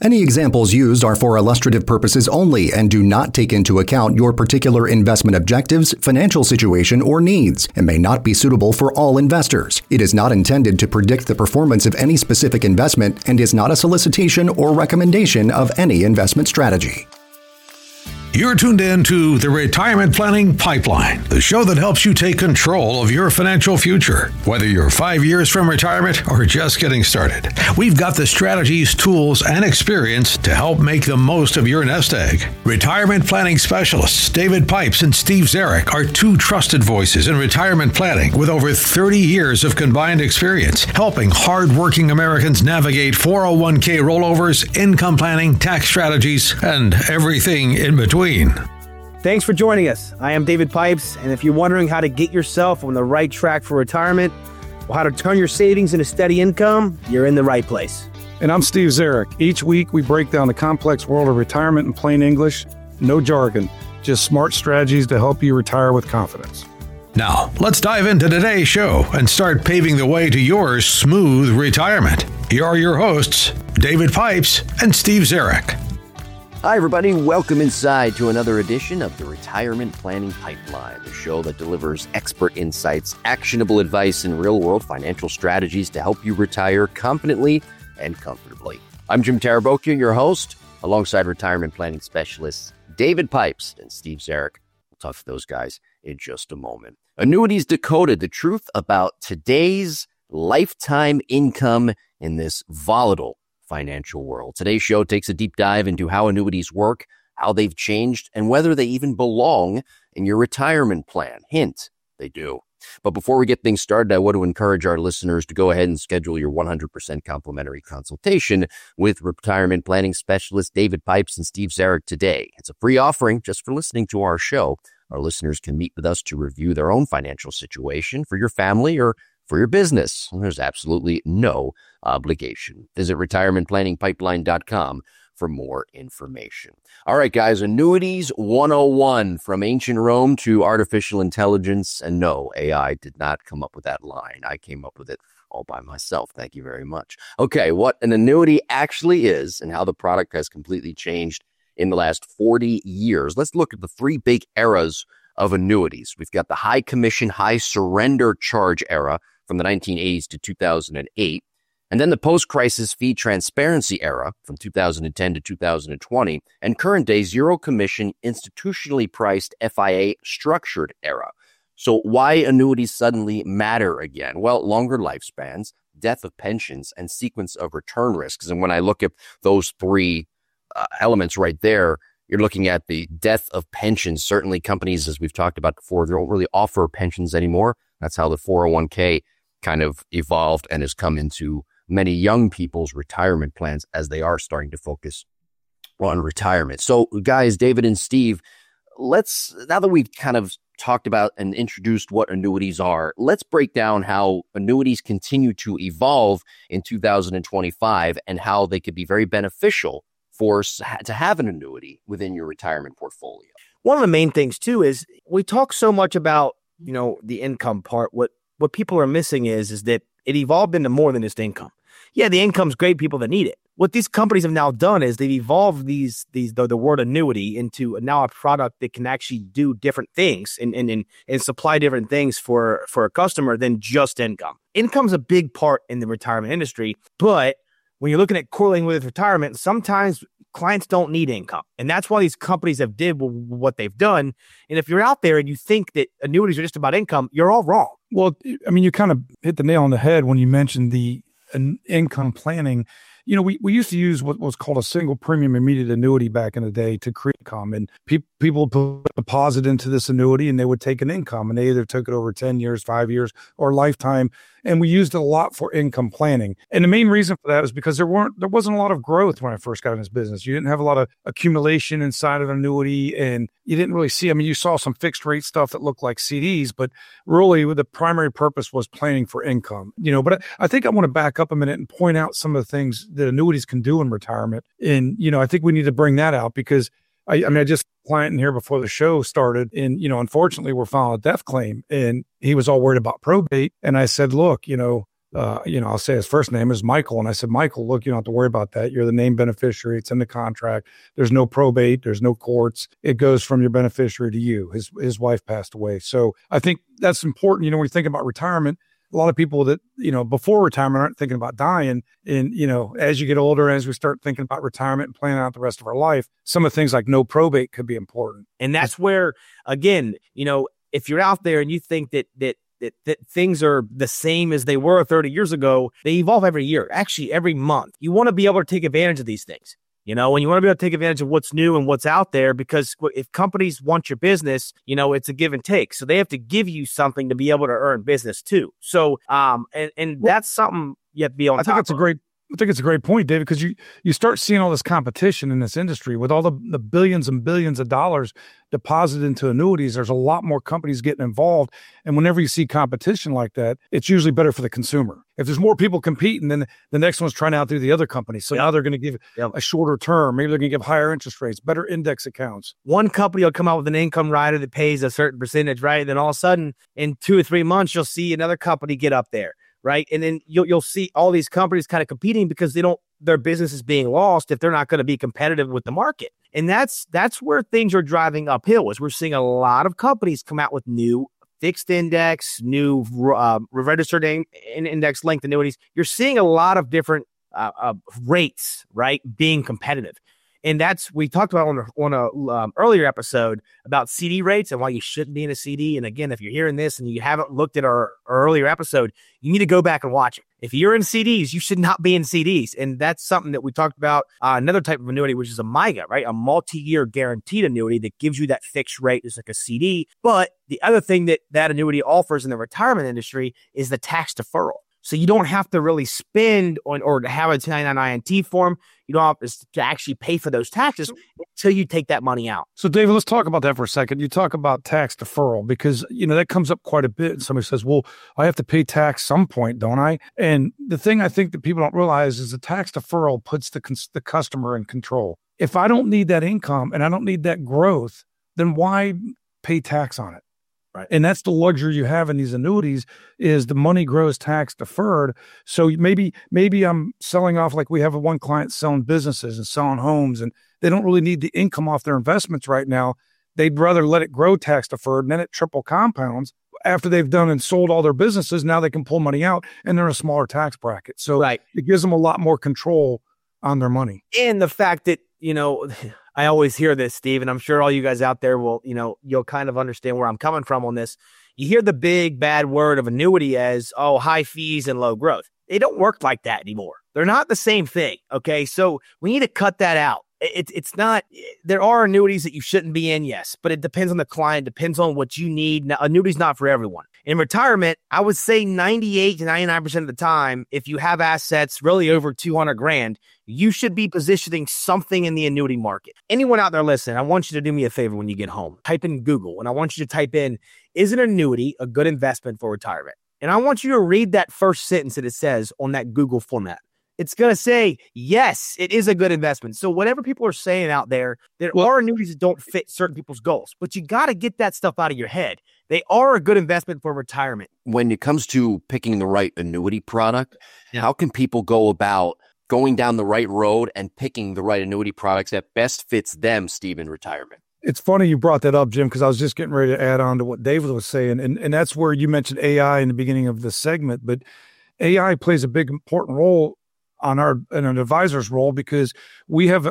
Any examples used are for illustrative purposes only and do not take into account your particular investment objectives, financial situation, or needs, and may not be suitable for all investors. It is not intended to predict the performance of any specific investment and is not a solicitation or recommendation of any investment strategy. You're tuned in to the Retirement Planning Pipeline, the show that helps you take control of your financial future. Whether you're 5 years from retirement or just getting started, we've got the strategies, tools, and experience to help make the most of your nest egg. Retirement planning specialists David Pipes and Steve Zarek are two trusted voices in retirement planning with over 30 years of combined experience, helping hard-working Americans navigate 401k rollovers, income planning, tax strategies, and everything in between. Thanks for joining us. I am David Pipes, and if you're wondering how to get yourself on the right track for retirement, or how to turn your savings into steady income, you're in the right place. And I'm Steve Zarek. Each week, we break down the complex world of retirement in plain English, no jargon, just smart strategies to help you retire with confidence. Now, let's dive into today's show and start paving the way to your smooth retirement. Here are your hosts, David Pipes and Steve Zarek. Hi, everybody. Welcome inside to another edition of the Retirement Planning Pipeline, the show that delivers expert insights, actionable advice, and real-world financial strategies to help you retire confidently and comfortably. I'm Jim Tarabokia, your host, alongside retirement planning specialists David Pipes and Steve Zarek. We'll talk to those guys in just a moment. Annuities Decoded, the truth about today's lifetime income in this volatile financial world. Today's show takes a deep dive into how annuities work, how they've changed, and whether they even belong in your retirement plan. Hint, they do. But before we get things started, I want to encourage our listeners to go ahead and schedule your 100% complimentary consultation with retirement planning specialists David Pipes and Steve Zarek today. It's a free offering just for listening to our show. Our listeners can meet with us to review their own financial situation for your family or for your business. There's absolutely no obligation. Visit retirementplanningpipeline.com for more information. All right, guys, Annuities 101, from ancient Rome to artificial intelligence. And no, AI did not come up with that line. I came up with it all by myself. Thank you very much. Okay, what an annuity actually is and how the product has completely changed in the last 40 years. Let's look at the three big eras of annuities. We've got the high commission, high surrender charge era from the 1980s to 2008. And then the post-crisis fee transparency era from 2010 to 2020, and current day zero commission institutionally priced FIA structured era. So why annuities suddenly matter again? Well, longer lifespans, death of pensions, and sequence of return risks. And when I look at those three elements right there, you're looking at the death of pensions. Certainly companies, as we've talked about before, they don't really offer pensions anymore. That's how the 401k kind of evolved and has come into many young people's retirement plans as they are starting to focus on retirement. So guys, David and Steve, now that we've kind of talked about and introduced what annuities are, let's break down how annuities continue to evolve in 2025 and how they could be very beneficial to have an annuity within your retirement portfolio. One of the main things too is we talk so much about, the income part. What people are missing is that it evolved into more than just income. Yeah, the income's great, people that need it. What these companies have now done is they've evolved the word annuity into now a product that can actually do different things and supply different things for a customer than just income. Income's a big part in the retirement industry, but when you're looking at correlating with retirement, sometimes clients don't need income. And that's why these companies have did what they've done. And if you're out there and you think that annuities are just about income, you're all wrong. Well, I mean, you kind of hit the nail on the head when you mentioned the income planning. We used to use what was called a single premium immediate annuity back in the day to create income. And people would put a deposit into this annuity and they would take an income. And they either took it over 10 years, 5 years, or lifetime. And we used it a lot for income planning. And the main reason for that was because there wasn't a lot of growth when I first got in this business. You didn't have a lot of accumulation inside of an annuity, and you didn't really see, you saw some fixed rate stuff that looked like CDs, but really the primary purpose was planning for income. But I think I want to back up a minute and point out some of the things that annuities can do in retirement. And, I think we need to bring that out because I just had a client in here before the show started, and, unfortunately we're filing a death claim and he was all worried about probate. And I said, look, I'll say his first name is Michael. And I said, Michael, look, you don't have to worry about that. You're the named beneficiary. It's in the contract. There's no probate. There's no courts. It goes from your beneficiary to you. His wife passed away. So I think that's important. When you think about retirement, a lot of people that, before retirement aren't thinking about dying. And, as you get older, as we start thinking about retirement and planning out the rest of our life, some of the things like no probate could be important. And that's where, again, if you're out there and you think that things are the same as they were 30 years ago, they evolve every year, actually every month. You want to be able to take advantage of these things. And you want to be able to take advantage of what's new and what's out there, because if companies want your business, it's a give and take. So they have to give you something to be able to earn business too. So, and that's something you have to be on top of. I think it's a great point, David, because you start seeing all this competition in this industry with all the billions and billions of dollars deposited into annuities. There's a lot more companies getting involved. And whenever you see competition like that, it's usually better for the consumer. If there's more people competing, then the next one's trying to outdo the other company. So now they're going to give a shorter term. Maybe they're going to give higher interest rates, better index accounts. One company will come out with an income rider that pays a certain percentage, right? And then all of a sudden, in 2 or 3 months, you'll see another company get up there. Right. And then you'll see all these companies kind of competing because their business is being lost if they're not going to be competitive with the market. And that's where things are driving uphill, is we're seeing a lot of companies come out with new fixed index, new registered index linked annuities. You're seeing a lot of different rates, right, being competitive. And we talked about on a earlier episode about CD rates and why you shouldn't be in a CD. And again, if you're hearing this and you haven't looked at our earlier episode, you need to go back and watch it. If you're in CDs, you should not be in CDs. And that's something that we talked about. Another type of annuity, which is a MYGA, right? A multi-year guaranteed annuity that gives you that fixed rate. It's like a CD. But the other thing that annuity offers in the retirement industry is the tax deferral. So you don't have to really spend on or have a 1099 INT form. You don't have to actually pay for those taxes until you take that money out. So, David, let's talk about that for a second. You talk about tax deferral because, that comes up quite a bit. And somebody says, well, I have to pay tax some point, don't I? And the thing I think that people don't realize is the tax deferral puts the customer in control. If I don't need that income and I don't need that growth, then why pay tax on it? Right. And that's the luxury you have in these annuities is the money grows tax deferred. So maybe I'm selling off, like we have one client selling businesses and selling homes, and they don't really need the income off their investments right now. They'd rather let it grow tax deferred, and then it triple compounds. After they've done and sold all their businesses, now they can pull money out and they're in a smaller tax bracket. So It gives them a lot more control on their money. And the fact that, I always hear this, Steve, and I'm sure all you guys out there will, you'll kind of understand where I'm coming from on this. You hear the big bad word of annuity as, high fees and low growth. They don't work like that anymore. They're not the same thing. Okay. So we need to cut that out. It's not, there are annuities that you shouldn't be in, yes, but it depends on the client, depends on what you need. Now, annuity's not for everyone. In retirement, I would say 98 to 99% of the time, if you have assets really over 200 grand, you should be positioning something in the annuity market. Anyone out there listening, I want you to do me a favor when you get home. Type in Google, and I want you to type in, is an annuity a good investment for retirement? And I want you to read that first sentence that it says on that Google format. It's going to say, yes, it is a good investment. So whatever people are saying out there are annuities that don't fit certain people's goals, but you got to get that stuff out of your head. They are a good investment for retirement. When it comes to picking the right annuity product, how can people go about going down the right road and picking the right annuity products that best fits them, Steve, in retirement? It's funny you brought that up, Jim, because I was just getting ready to add on to what David was saying. And that's where you mentioned AI in the beginning of this segment, but AI plays a big important role in an advisor's role because we have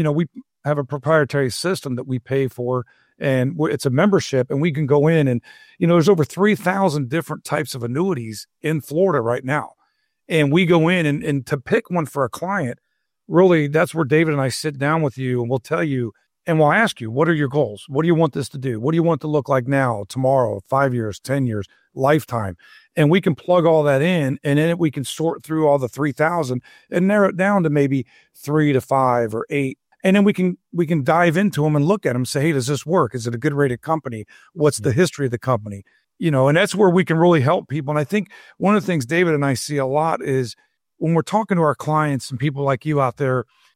a proprietary system that we pay for, and it's a membership, and we can go in and, there's over 3,000 different types of annuities in Florida right now. And we go in and to pick one for a client, really, that's where David and I sit down with you and we'll tell you, and we'll ask you, what are your goals? What do you want this to do? What do you want to look like now, tomorrow, 5 years, 10 years, lifetime? And we can plug all that in, and then we can sort through all the 3,000 and narrow it down to maybe 3 to 5 or 8. And then we can dive into them and look at them and say, hey, does this work? Is it a good rated company? What's the history of the company? And that's where we can really help people. And I think one of the things David and I see a lot is when we're talking to our clients and people like you out there,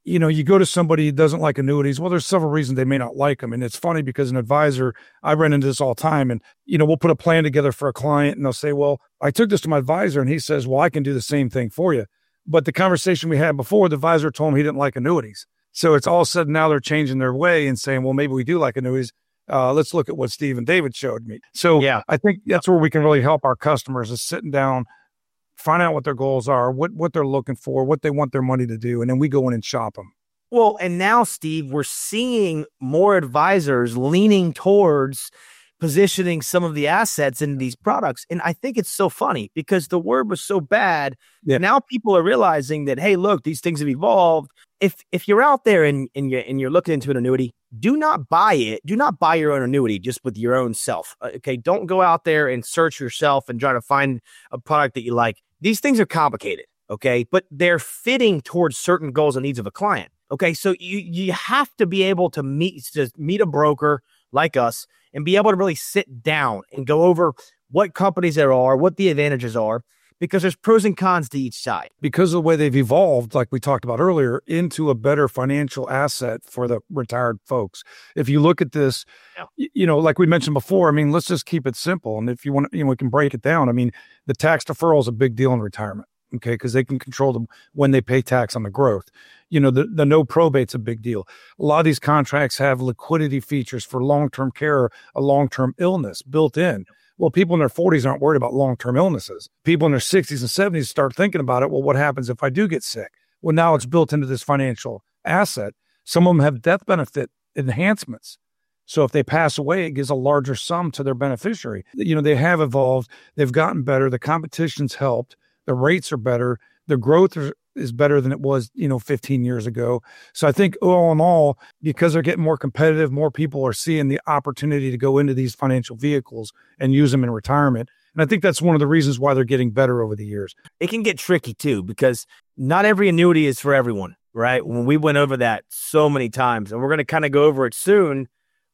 You go to somebody who doesn't like annuities. Well, there's several reasons they may not like them. And it's funny because an advisor, I run into this all the time, and, we'll put a plan together for a client and they'll say, well, I took this to my advisor and he says, well, I can do the same thing for you. But the conversation we had before, the advisor told him he didn't like annuities. So it's all of a sudden now they're changing their way and saying, well, maybe we do like annuities. Let's look at what Steve and David showed me. So yeah, I think that's where we can really help our customers is sitting down, find out what their goals are, what they're looking for, what they want their money to do. And then we go in and shop them. Well, and now, Steve, we're seeing more advisors leaning towards positioning some of the assets in these products. And I think it's so funny because the word was so bad. Yeah. Now people are realizing that, hey, look, these things have evolved. If you're out there and you're looking into an annuity, do not buy it. Do not buy your own annuity just with your own self. Okay. Don't go out there and search yourself and try to find a product that you like. These things are complicated. Okay. But they're fitting towards certain goals and needs of a client. Okay. So you have to be able to meet a broker like us and be able to really sit down and go over what companies there are, what the advantages are, because there's pros and cons to each side. Because of the way they've evolved, like we talked about earlier, into a better financial asset for the retired folks. If you look at this, like we mentioned before, let's just keep it simple. And if you want, we can break it down. The tax deferral is a big deal in retirement. Okay, because they can control them when they pay tax on the growth. The no probate's a big deal. A lot of these contracts have liquidity features for long-term care, a long-term illness built in. Well, people in their 40s aren't worried about long-term illnesses. People in their 60s and 70s start thinking about it. Well, what happens if I do get sick? Well, now it's built into this financial asset. Some of them have death benefit enhancements. So if they pass away, it gives a larger sum to their beneficiary. They have evolved. They've gotten better. The competition's helped. The rates are better. The growth is better than it was, 15 years ago. So I think all in all, because they're getting more competitive, more people are seeing the opportunity to go into these financial vehicles and use them in retirement. And I think that's one of the reasons why they're getting better over the years. It can get tricky too, because not every annuity is for everyone, right? When we went over that so many times, and we're going to kind of go over it soon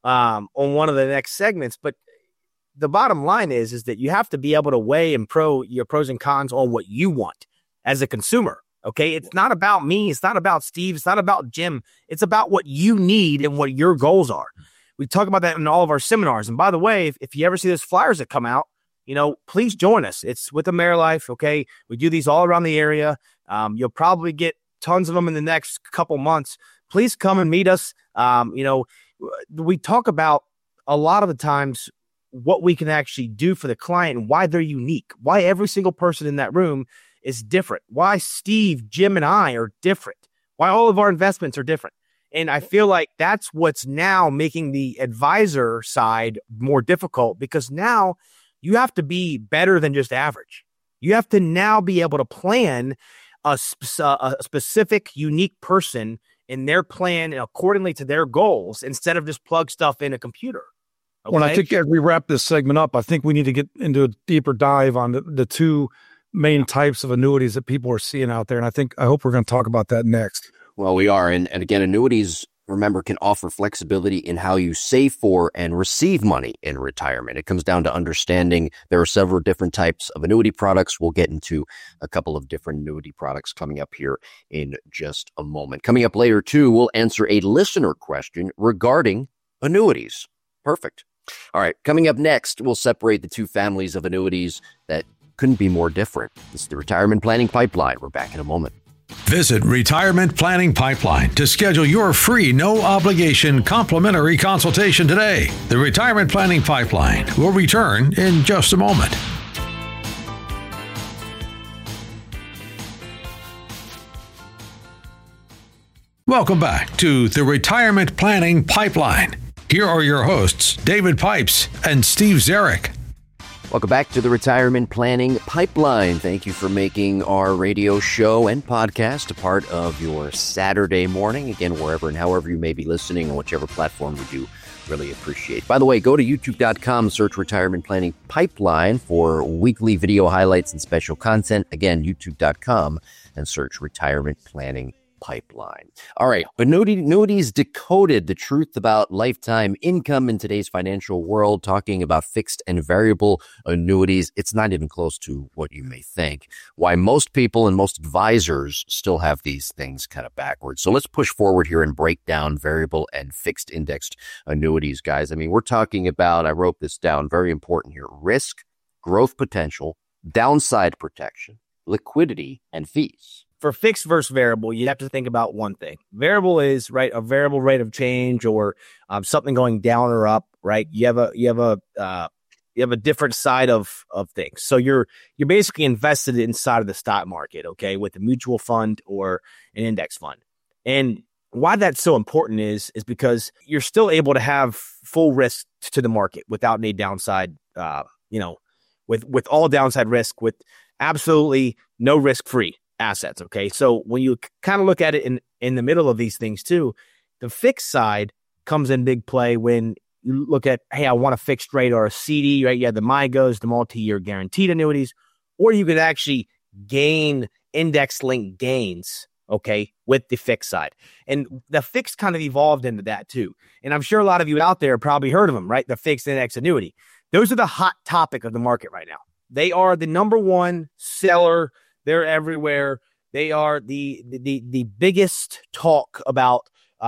on one of the next segments, but the bottom line is that you have to be able to weigh and your pros and cons on what you want as a consumer. Okay. It's not about me. It's not about Steve. It's not about Jim. It's about what you need and what your goals are. We talk about that in all of our seminars. And by the way, if you ever see those flyers that come out, please join us. It's with AmeriLife. Okay. We do these all around the area. You'll probably get tons of them in the next couple months. Please come and meet us. We talk about a lot of the times what we can actually do for the client and why they're unique, why every single person in that room is different, why Steve, Jim, and I are different, why all of our investments are different. And I feel like that's what's now making the advisor side more difficult, because now you have to be better than just average. You have to now be able to plan a specific, unique person in their plan accordingly to their goals instead of just plug stuff in a computer. Okay. Well, I think as we wrap this segment up, I think we need to get into a deeper dive on the two main types of annuities that people are seeing out there. And I hope we're going to talk about that next. Well, we are. And again, annuities, remember, can offer flexibility in how you save for and receive money in retirement. It comes down to understanding there are several different types of annuity products. We'll get into a couple of different annuity products coming up here in just a moment. Coming up later, too, we'll answer a listener question regarding annuities. Perfect. All right. Coming up next, we'll separate the two families of annuities that couldn't be more different. This is the Retirement Planning Pipeline. We're back in a moment. Visit Retirement Planning Pipeline to schedule your free, no-obligation, complimentary consultation today. The Retirement Planning Pipeline will return in just a moment. Welcome back to the Retirement Planning Pipeline. Here are your hosts, David Pipes and Steve Zarek. Welcome back to the Retirement Planning Pipeline. Thank you for making our radio show and podcast a part of your Saturday morning. Again, wherever and however you may be listening on whichever platform we do really appreciate. By the way, go to youtube.com, search Retirement Planning Pipeline for weekly video highlights and special content. Again, youtube.com and search Retirement Planning pipeline. All right. Annuities decoded the truth about lifetime income in today's financial world, talking about fixed and variable annuities. It's not even close to what you may think. Why most people and most advisors still have these things kind of backwards. So let's push forward here and break down variable and fixed indexed annuities, guys. I mean, we're talking about, I wrote this down, very important here, risk, growth potential, downside protection, liquidity, and fees. For fixed versus variable, you have to think about one thing. Variable is right a variable rate of change, or something going down or up. Right, you have a different side of things. So you're basically invested inside of the stock market, okay, with a mutual fund or an index fund. And why that's so important is because you're still able to have full risk to the market without any downside. With all downside risk, with absolutely no risk free assets. Okay. So when you kind of look at it in the middle of these things too, the fixed side comes in big play when you look at, hey, I want a fixed rate or a CD, right? You have the MYGAs, the multi-year guaranteed annuities, or you could actually gain index linked gains, okay, with the fixed side. And the fixed kind of evolved into that too. And I'm sure a lot of you out there probably heard of them, right? The fixed index annuity. Those are the hot topic of the market right now. They are the number one seller. They're everywhere. They are the biggest talk about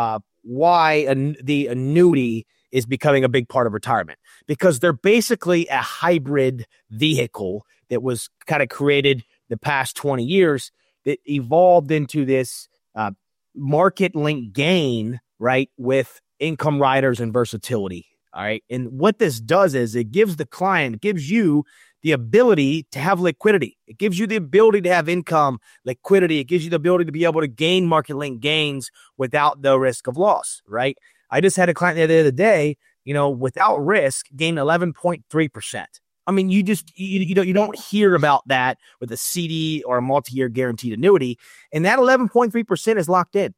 why the annuity is becoming a big part of retirement, because they're basically a hybrid vehicle that was kind of created the past 20 years that evolved into this market link gain, right, with income riders and versatility. All right. And what this does is it gives the client, it gives you the ability to have liquidity. It gives you the ability to have income, liquidity. It gives you the ability to be able to gain market link gains without the risk of loss, right? I just had a client the other day, without risk, gain 11.3%. I mean, you don't hear about that with a CD or a multi-year guaranteed annuity. And that 11.3% is locked in.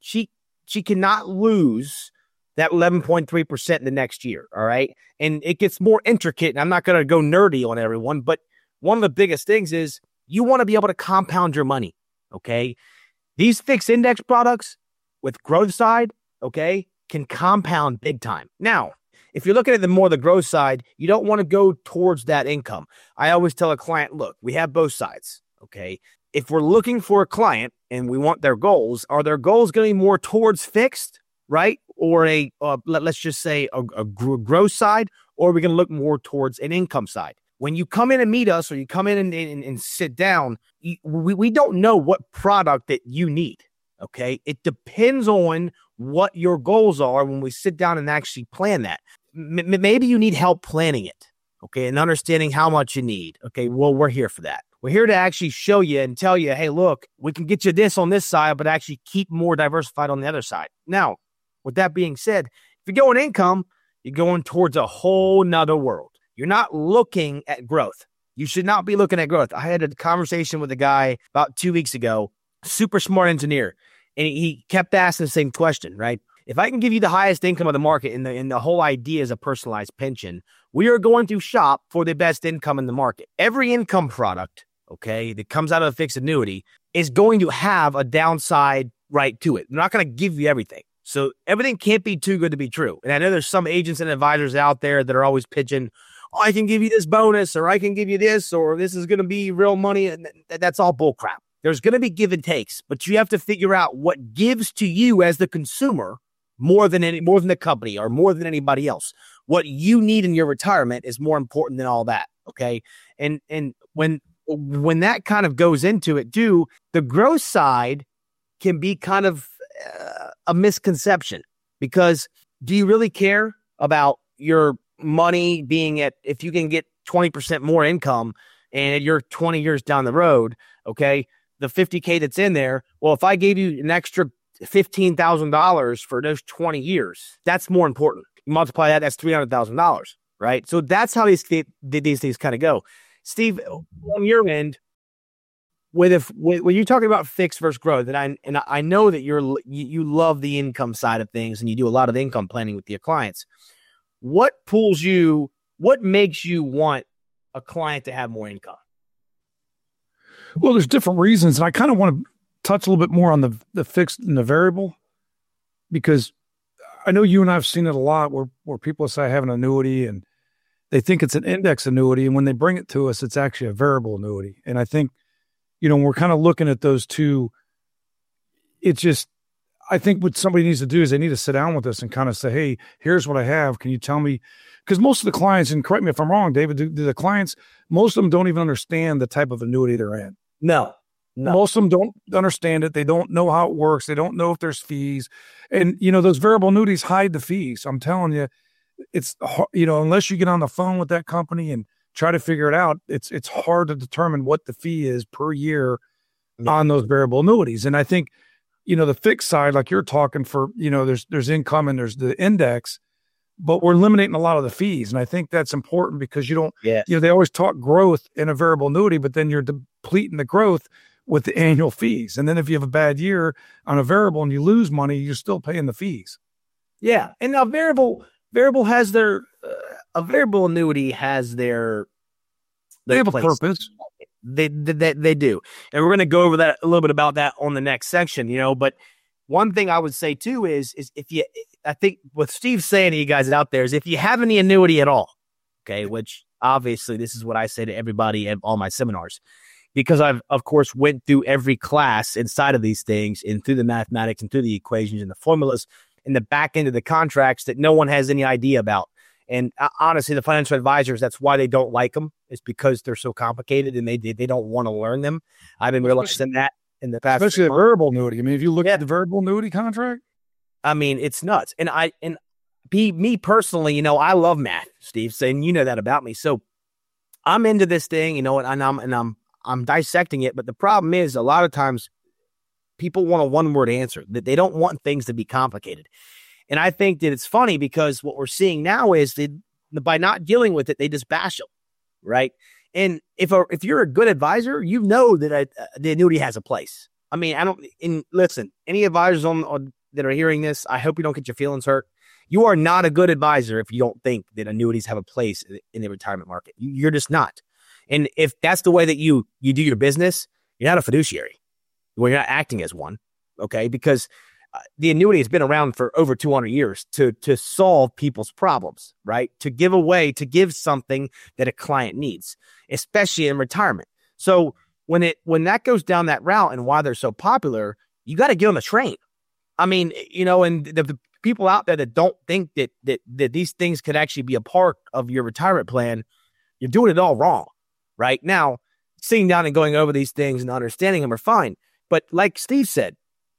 She cannot lose that 11.3% in the next year. All right. And it gets more intricate, and I'm not going to go nerdy on everyone, but one of the biggest things is you want to be able to compound your money. Okay. These fixed index products with growth side, okay, can compound big time. Now, if you're looking at the growth side, you don't want to go towards that income. I always tell a client, look, we have both sides. Okay. If we're looking for a client and we want their goals, are their goals going to be more towards fixed, right? Or let's just say a growth side, or are we going to look more towards an income side? When you come in and meet us, or you come in and sit down, we don't know what product that you need. Okay. It depends on what your goals are when we sit down and actually plan that. Maybe you need help planning it. Okay. And understanding how much you need. Okay. Well, we're here for that. We're here to actually show you and tell you, hey, look, we can get you this on this side, but actually keep more diversified on the other side. Now, with that being said, if you're going income, you're going towards a whole nother world. You're not looking at growth. You should not be looking at growth. I had a conversation with a guy about 2 weeks ago, super smart engineer, and he kept asking the same question, right? If I can give you the highest income of the market, and the whole idea is a personalized pension, we are going to shop for the best income in the market. Every income product, okay, that comes out of a fixed annuity is going to have a downside right to it. They're not going to give you everything. So everything can't be too good to be true. And I know there's some agents and advisors out there that are always pitching, oh, I can give you this bonus, or I can give you this, or this is going to be real money. And that's all bull crap. There's going to be give and takes, but you have to figure out what gives to you as the consumer more than the company or more than anybody else. What you need in your retirement is more important than all that. Okay. And when that kind of goes into it too, the growth side can be kind of a misconception, because do you really care about your money being if you can get 20% more income and you're 20 years down the road, okay, the $50K that's in there, well, if I gave you an extra $15,000 for those 20 years, that's more important. You multiply that, that's $300,000, right? So that's how these things kind of go. Steve, on your end, when you're talking about fixed versus growth, and I know that you love the income side of things, and you do a lot of income planning with your clients. What makes you want a client to have more income? Well, there's different reasons, and I kind of want to touch a little bit more on the fixed and the variable, because I know you and I have seen it a lot where people say I have an annuity and they think it's an index annuity. And when they bring it to us, it's actually a variable annuity. And I think, when we're kind of looking at those two, I think what somebody needs to do is they need to sit down with us and kind of say, hey, here's what I have. Can you tell me? Because most of the clients, and correct me if I'm wrong, David, do the clients, most of them don't even understand the type of annuity they're in. No. Most of them don't understand it. They don't know how it works. They don't know if there's fees. And, those variable annuities hide the fees. I'm telling you, it's, unless you get on the phone with that company and try to figure it out, it's hard to determine what the fee is per year on those variable annuities. And I think, the fixed side, like you're talking for, there's income and there's the index, but we're eliminating a lot of the fees. And I think that's important because they always talk growth in a variable annuity, but then you're depleting the growth with the annual fees. And then if you have a bad year on a variable and you lose money, you're still paying the fees. Yeah. And now variable has a variable annuity has their they have place. A purpose. They do. And we're going to go over that a little bit about that on the next section, but one thing I would say too is I think what Steve's saying to you guys out there is if you have any annuity at all, okay, which obviously this is what I say to everybody at all my seminars, because I've, of course, went through every class inside of these things and through the mathematics and through the equations and the formulas and the back end of the contracts that no one has any idea about. And honestly, the financial advisors, that's why they don't like them. It's because they're so complicated and they don't want to learn them. I've been realizing that in the past. Especially the variable annuity. I mean, if you look at the variable annuity contract, I mean, it's nuts. And me personally, I love math, Steve, saying you know that about me. So I'm into this thing, and I'm dissecting it. But the problem is a lot of times people want a one-word answer, that they don't want things to be complicated. And I think that it's funny because what we're seeing now is that by not dealing with it, they just bash them, right? And if you're a good advisor, you know that the annuity has a place. I mean, listen, any advisors that are hearing this, I hope you don't get your feelings hurt. You are not a good advisor if you don't think that annuities have a place in the retirement market. You're just not. And if that's the way that you do your business, you're not a fiduciary. Well, you're not acting as one, okay? Because the annuity has been around for over 200 years to solve people's problems, right? To give something that a client needs, especially in retirement. So when that goes down that route and why they're so popular, you got to get on the train. I mean, and the people out there that don't think that these things could actually be a part of your retirement plan, you're doing it all wrong, right? Now, sitting down and going over these things and understanding them are fine. But like Steve said,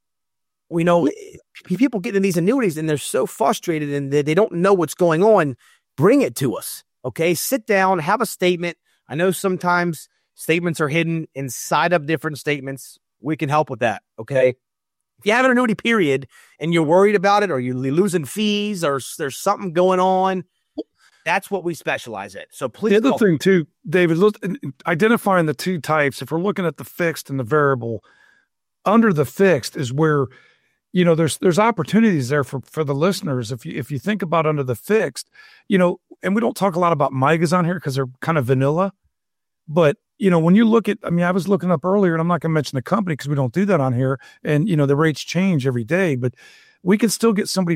we know people get in these annuities and they're so frustrated and they don't know what's going on. Bring it to us. Okay. Sit down, have a statement. I know sometimes statements are hidden inside of different statements. We can help with that. Okay. If you have an annuity period and you're worried about it or you're losing fees or there's something going on, that's what we specialize in. So please. The other thing too, David, look, identifying the two types, if we're looking at the fixed and the variable, under the fixed is where, there's opportunities there for the listeners. If you think about under the fixed, and we don't talk a lot about MYGAs on here because they're kind of vanilla, but when you look at, I was looking up earlier and I'm not going to mention the company because we don't do that on here. And, the rates change every day, but we can still get somebody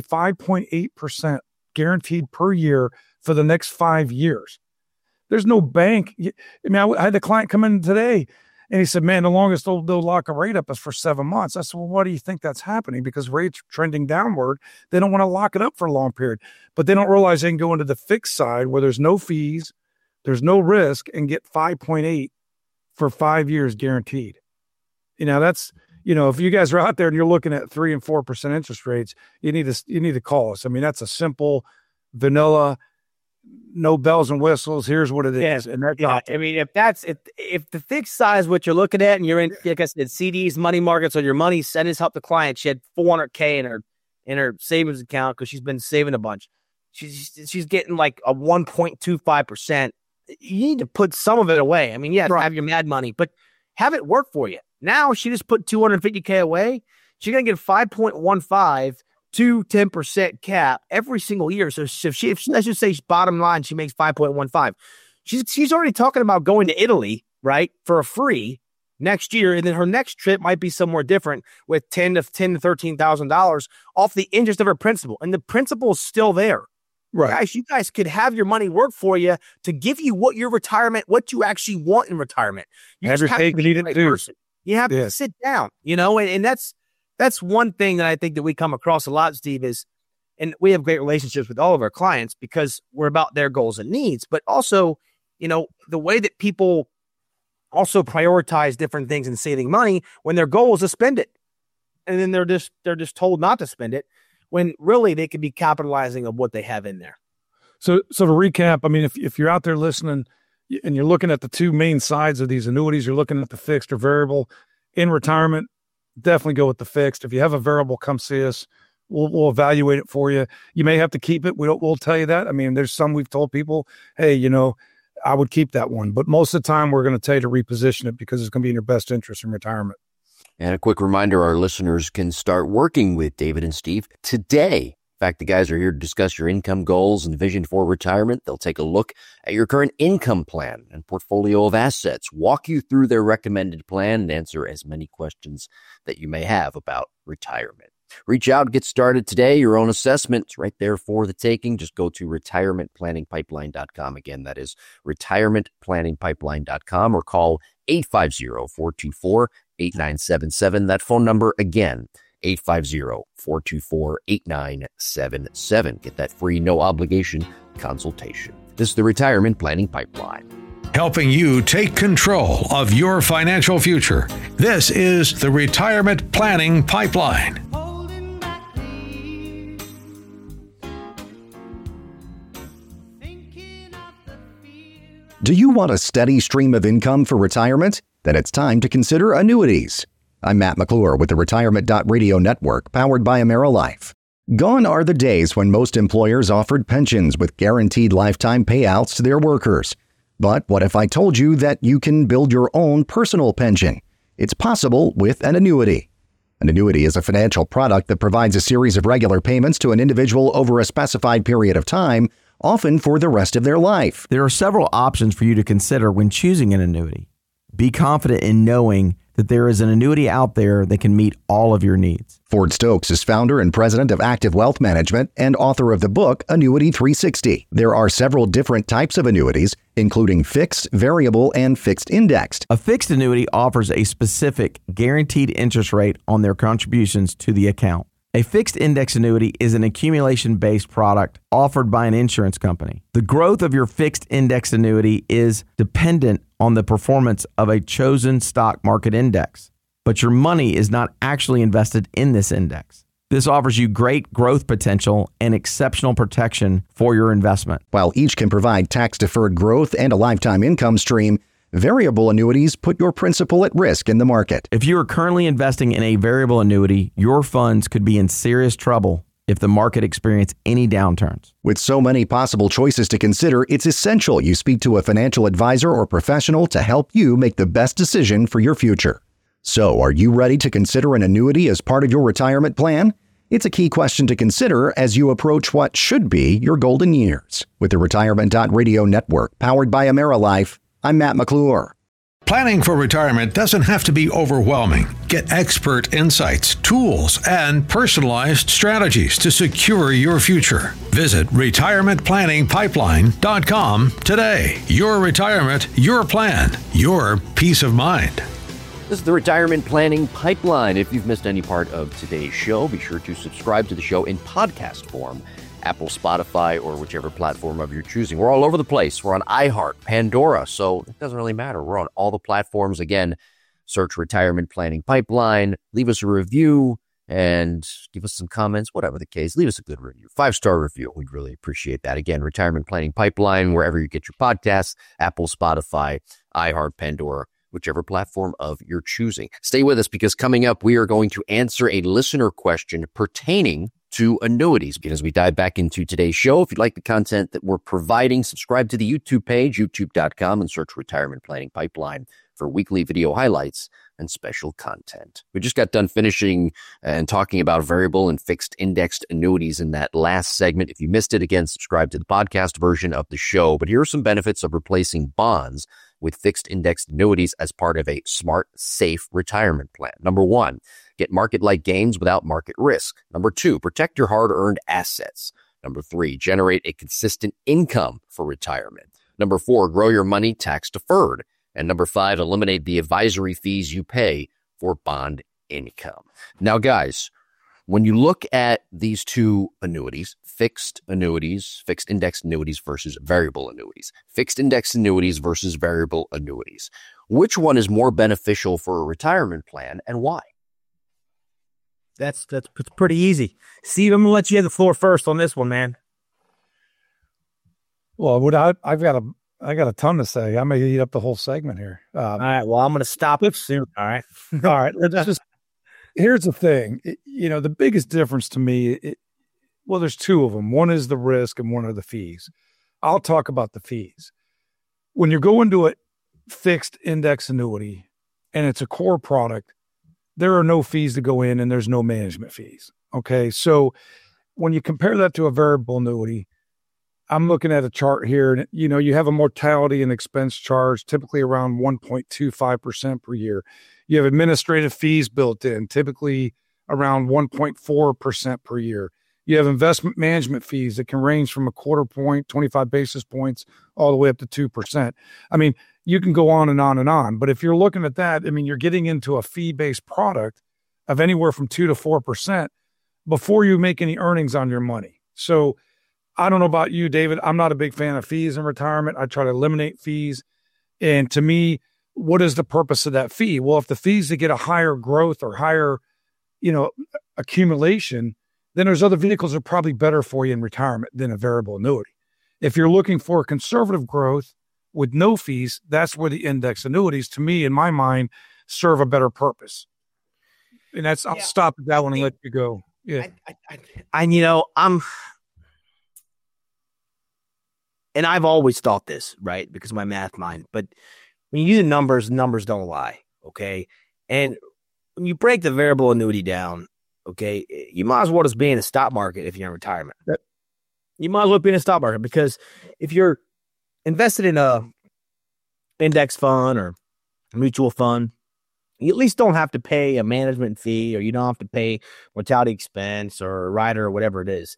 5.8% guaranteed per year for the next 5 years. There's no bank. I had a client come in today and he said, man, the longest they'll lock a rate up is for 7 months. I said, well, why do you think that's happening? Because rates are trending downward. They don't want to lock it up for a long period, but they don't realize they can go into the fixed side where there's no fees, there's no risk, and get 5.8 for 5 years guaranteed. That's, if you guys are out there and you're looking at 3 and 4% interest rates, you need to call us. That's a simple vanilla, no bells and whistles. Here's what it is. And that's if the fixed side is what you're looking at and you're in, like I said, CDs, money markets, or your money, send us help the client. She had $400K in her savings account because she's been saving a bunch. She's getting like a 1.25%. You need to put some of it away. Have your mad money, but have it work for you. Now she just put $250K away. She's going to get 5.15 to 10% cap every single year. So if let's just say bottom line, she makes 5.15. She's already talking about going to Italy, right, for a free next year, and then her next trip might be somewhere different with $10,000 to $13,000 off the interest of her principal, and the principal is still there. Right. Guys, you guys could have your money work for you to give you what you actually want in retirement. You have just your have to cake be and eat the it right too. person. You have to sit down, and that's one thing that I think that we come across a lot, Steve, is, and we have great relationships with all of our clients because we're about their goals and needs, but also, the way that people also prioritize different things in saving money when their goal is to spend it. And then they're just told not to spend it when really they could be capitalizing on what they have in there. So to recap, I mean, if you're out there listening and you're looking at the two main sides of these annuities, you're looking at the fixed or variable in retirement, definitely go with the fixed. If you have a variable, come see us. We'll evaluate it for you. You may have to keep it. We'll tell you that. I mean, there's some we've told people, hey, I would keep that one. But most of the time, we're going to tell you to reposition it because it's going to be in your best interest in retirement. And a quick reminder, our listeners can start working with David and Steve today. In fact, the guys are here to discuss your income goals and vision for retirement. They'll take a look at your current income plan and portfolio of assets, walk you through their recommended plan, and answer as many questions that you may have about retirement. Reach out, get started today. Your own assessment right there for the taking. Just go to retirementplanningpipeline.com. Again, that is retirementplanningpipeline.com, or call 850-424-8977. That phone number again, 850-424-8977. Get that free, no obligation consultation. This is the Retirement Planning Pipeline, helping you take control of your financial future. This is the Retirement Planning Pipeline. Do you want a steady stream of income for retirement? Then it's time to consider annuities. I'm Matt McClure with the Retirement.Radio Network, powered by AmeriLife. Gone are the days when most employers offered pensions with guaranteed lifetime payouts to their workers. But what if I told you that you can build your own personal pension? It's possible with an annuity. An annuity is a financial product that provides a series of regular payments to an individual over a specified period of time, often for the rest of their life. There are several options for you to consider when choosing an annuity. Be confident in knowing that there is an annuity out there that can meet all of your needs. Ford Stokes is founder and president of Active Wealth Management and author of the book Annuity 360. There are several different types of annuities, including fixed, variable, and fixed indexed. A fixed annuity offers a specific guaranteed interest rate on their contributions to the account. A fixed index annuity is an accumulation-based product offered by an insurance company. The growth of your fixed index annuity is dependent on the performance of a chosen stock market index, but your money is not actually invested in this index. This offers you great growth potential and exceptional protection for your investment. While each can provide tax-deferred growth and a lifetime income stream, variable annuities put your principal at risk in the market. If you are currently investing in a variable annuity, your funds could be in serious trouble if the market experiences any downturns. With so many possible choices to consider, it's essential you speak to a financial advisor or professional to help you make the best decision for your future. So, are you ready to consider an annuity as part of your retirement plan? It's a key question to consider as you approach what should be your golden years. With the Retirement.Radio Network, powered by AmeriLife, I'm Matt McClure. Planning for retirement doesn't have to be overwhelming. Get expert insights, tools, and personalized strategies to secure your future. Visit retirementplanningpipeline.com today. Your retirement, your plan, your peace of mind. This is the Retirement Planning Pipeline. If you've missed any part of today's show, be sure to subscribe to the show in podcast form. Apple, Spotify, or whichever platform of your choosing. We're all over the place. We're on iHeart, Pandora, so it doesn't really matter. We're on all the platforms. Again, search Retirement Planning Pipeline, leave us a review, and give us some comments, whatever the case. Leave us a good review, 5-star review. We'd really appreciate that. Again, Retirement Planning Pipeline, wherever you get your podcasts, Apple, Spotify, iHeart, Pandora, whichever platform of your choosing. Stay with us because coming up, we are going to answer a listener question pertaining to annuities. As we dive back into today's show, if you'd like the content that we're providing, subscribe to the YouTube page, youtube.com, and search Retirement Planning Pipeline for weekly video highlights and special content. We just got done finishing and talking about variable and fixed indexed annuities in that last segment. If you missed it, again, subscribe to the podcast version of the show. But here are some benefits of replacing bonds with fixed indexed annuities as part of a smart, safe retirement plan. Number one, get market-like gains without market risk. Number two, protect your hard-earned assets. Number three, generate a consistent income for retirement. Number four, grow your money tax-deferred. And number five, eliminate the advisory fees you pay for bond income. Now, guys, when you look at these two annuities, fixed index annuities versus variable annuities, fixed index annuities versus variable annuities, which one is more beneficial for a retirement plan and why? That's pretty easy. Steve, I'm going to let you have the floor first on this one, man. Well, I got a ton to say. I may eat up the whole segment here. All right. Well, I'm going to stop it soon. All right. All right. Here's the thing. The biggest difference to me, there's two of them. One is the risk and one are the fees. I'll talk about the fees. When you go into a fixed index annuity and it's a core product, there are no fees to go in and there's no management fees. Okay. So when you compare that to a variable annuity, I'm looking at a chart here and, you have a mortality and expense charge typically around 1.25% per year. You have administrative fees built in, typically around 1.4% per year. You have investment management fees that can range from a quarter point, 25 basis points, all the way up to 2%. I mean, you can go on and on and on. But if you're looking at that, you're getting into a fee-based product of anywhere from 2 to 4% before you make any earnings on your money. So I don't know about you, David. I'm not a big fan of fees in retirement. I try to eliminate fees. And to me, what is the purpose of that fee? Well, if the fees to get a higher growth or higher, accumulation, then there's other vehicles that are probably better for you in retirement than a variable annuity. If you're looking for conservative growth with no fees, that's where the index annuities, to me, in my mind, serve a better purpose. And I'll stop at that one and let you go. Yeah. And I've always thought this, right? Because of my math mind. But when you do the numbers don't lie, okay? And when you break the variable annuity down, okay, you might as well just be in the stock market if you're in retirement. You might as well be in the stock market because if you're invested in a index fund or a mutual fund, you at least don't have to pay a management fee or you don't have to pay mortality expense or a rider or whatever it is.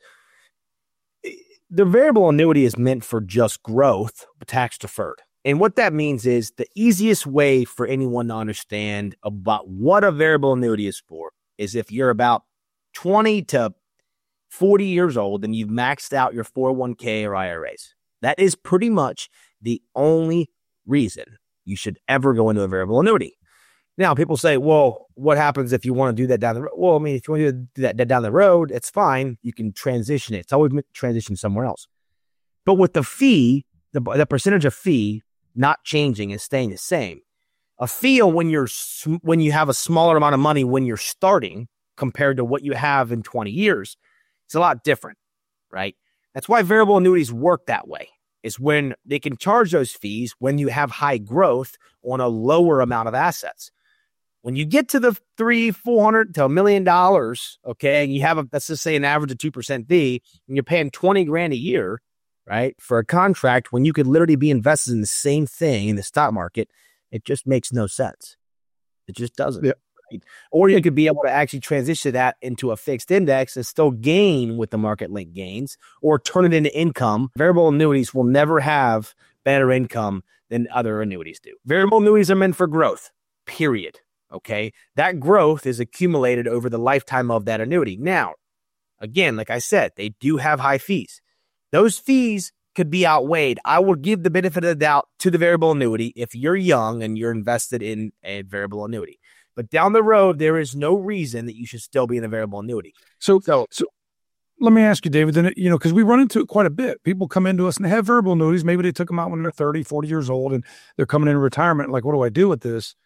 The variable annuity is meant for just growth, tax deferred. And what that means is the easiest way for anyone to understand about what a variable annuity is for is if you're about 20 to 40 years old and you've maxed out your 401k or IRAs. That is pretty much the only reason you should ever go into a variable annuity. Now, people say, well, what happens if you want to do that down the road? Well, if you want to do that down the road, it's fine. You can transition it. It's always meant to transition somewhere else. But with the fee, the percentage of fee not changing and staying the same, a fee when you have a smaller amount of money when you're starting compared to what you have in 20 years, it's a lot different, right? That's why variable annuities work that way. Is when they can charge those fees when you have high growth on a lower amount of assets. When you get to the $300,000 to $1 million, okay, and you have let's just say an average of 2% fee, and you're paying $20,000 a year, right, for a contract when you could literally be invested in the same thing in the stock market, it just makes no sense. It just doesn't. Yeah. Right? Or you could be able to actually transition that into a fixed index and still gain with the market link gains, or turn it into income. Variable annuities will never have better income than other annuities do. Variable annuities are meant for growth, period. Okay, that growth is accumulated over the lifetime of that annuity. Now, again, like I said, they do have high fees. Those fees could be outweighed. I will give the benefit of the doubt to the variable annuity if you're young and you're invested in a variable annuity. But down the road, there is no reason that you should still be in a variable annuity. So let me ask you, David, then, because we run into it quite a bit. People come into us and they have variable annuities. Maybe they took them out when they're 30, 40 years old and they're coming in retirement. Like, what do I do with this?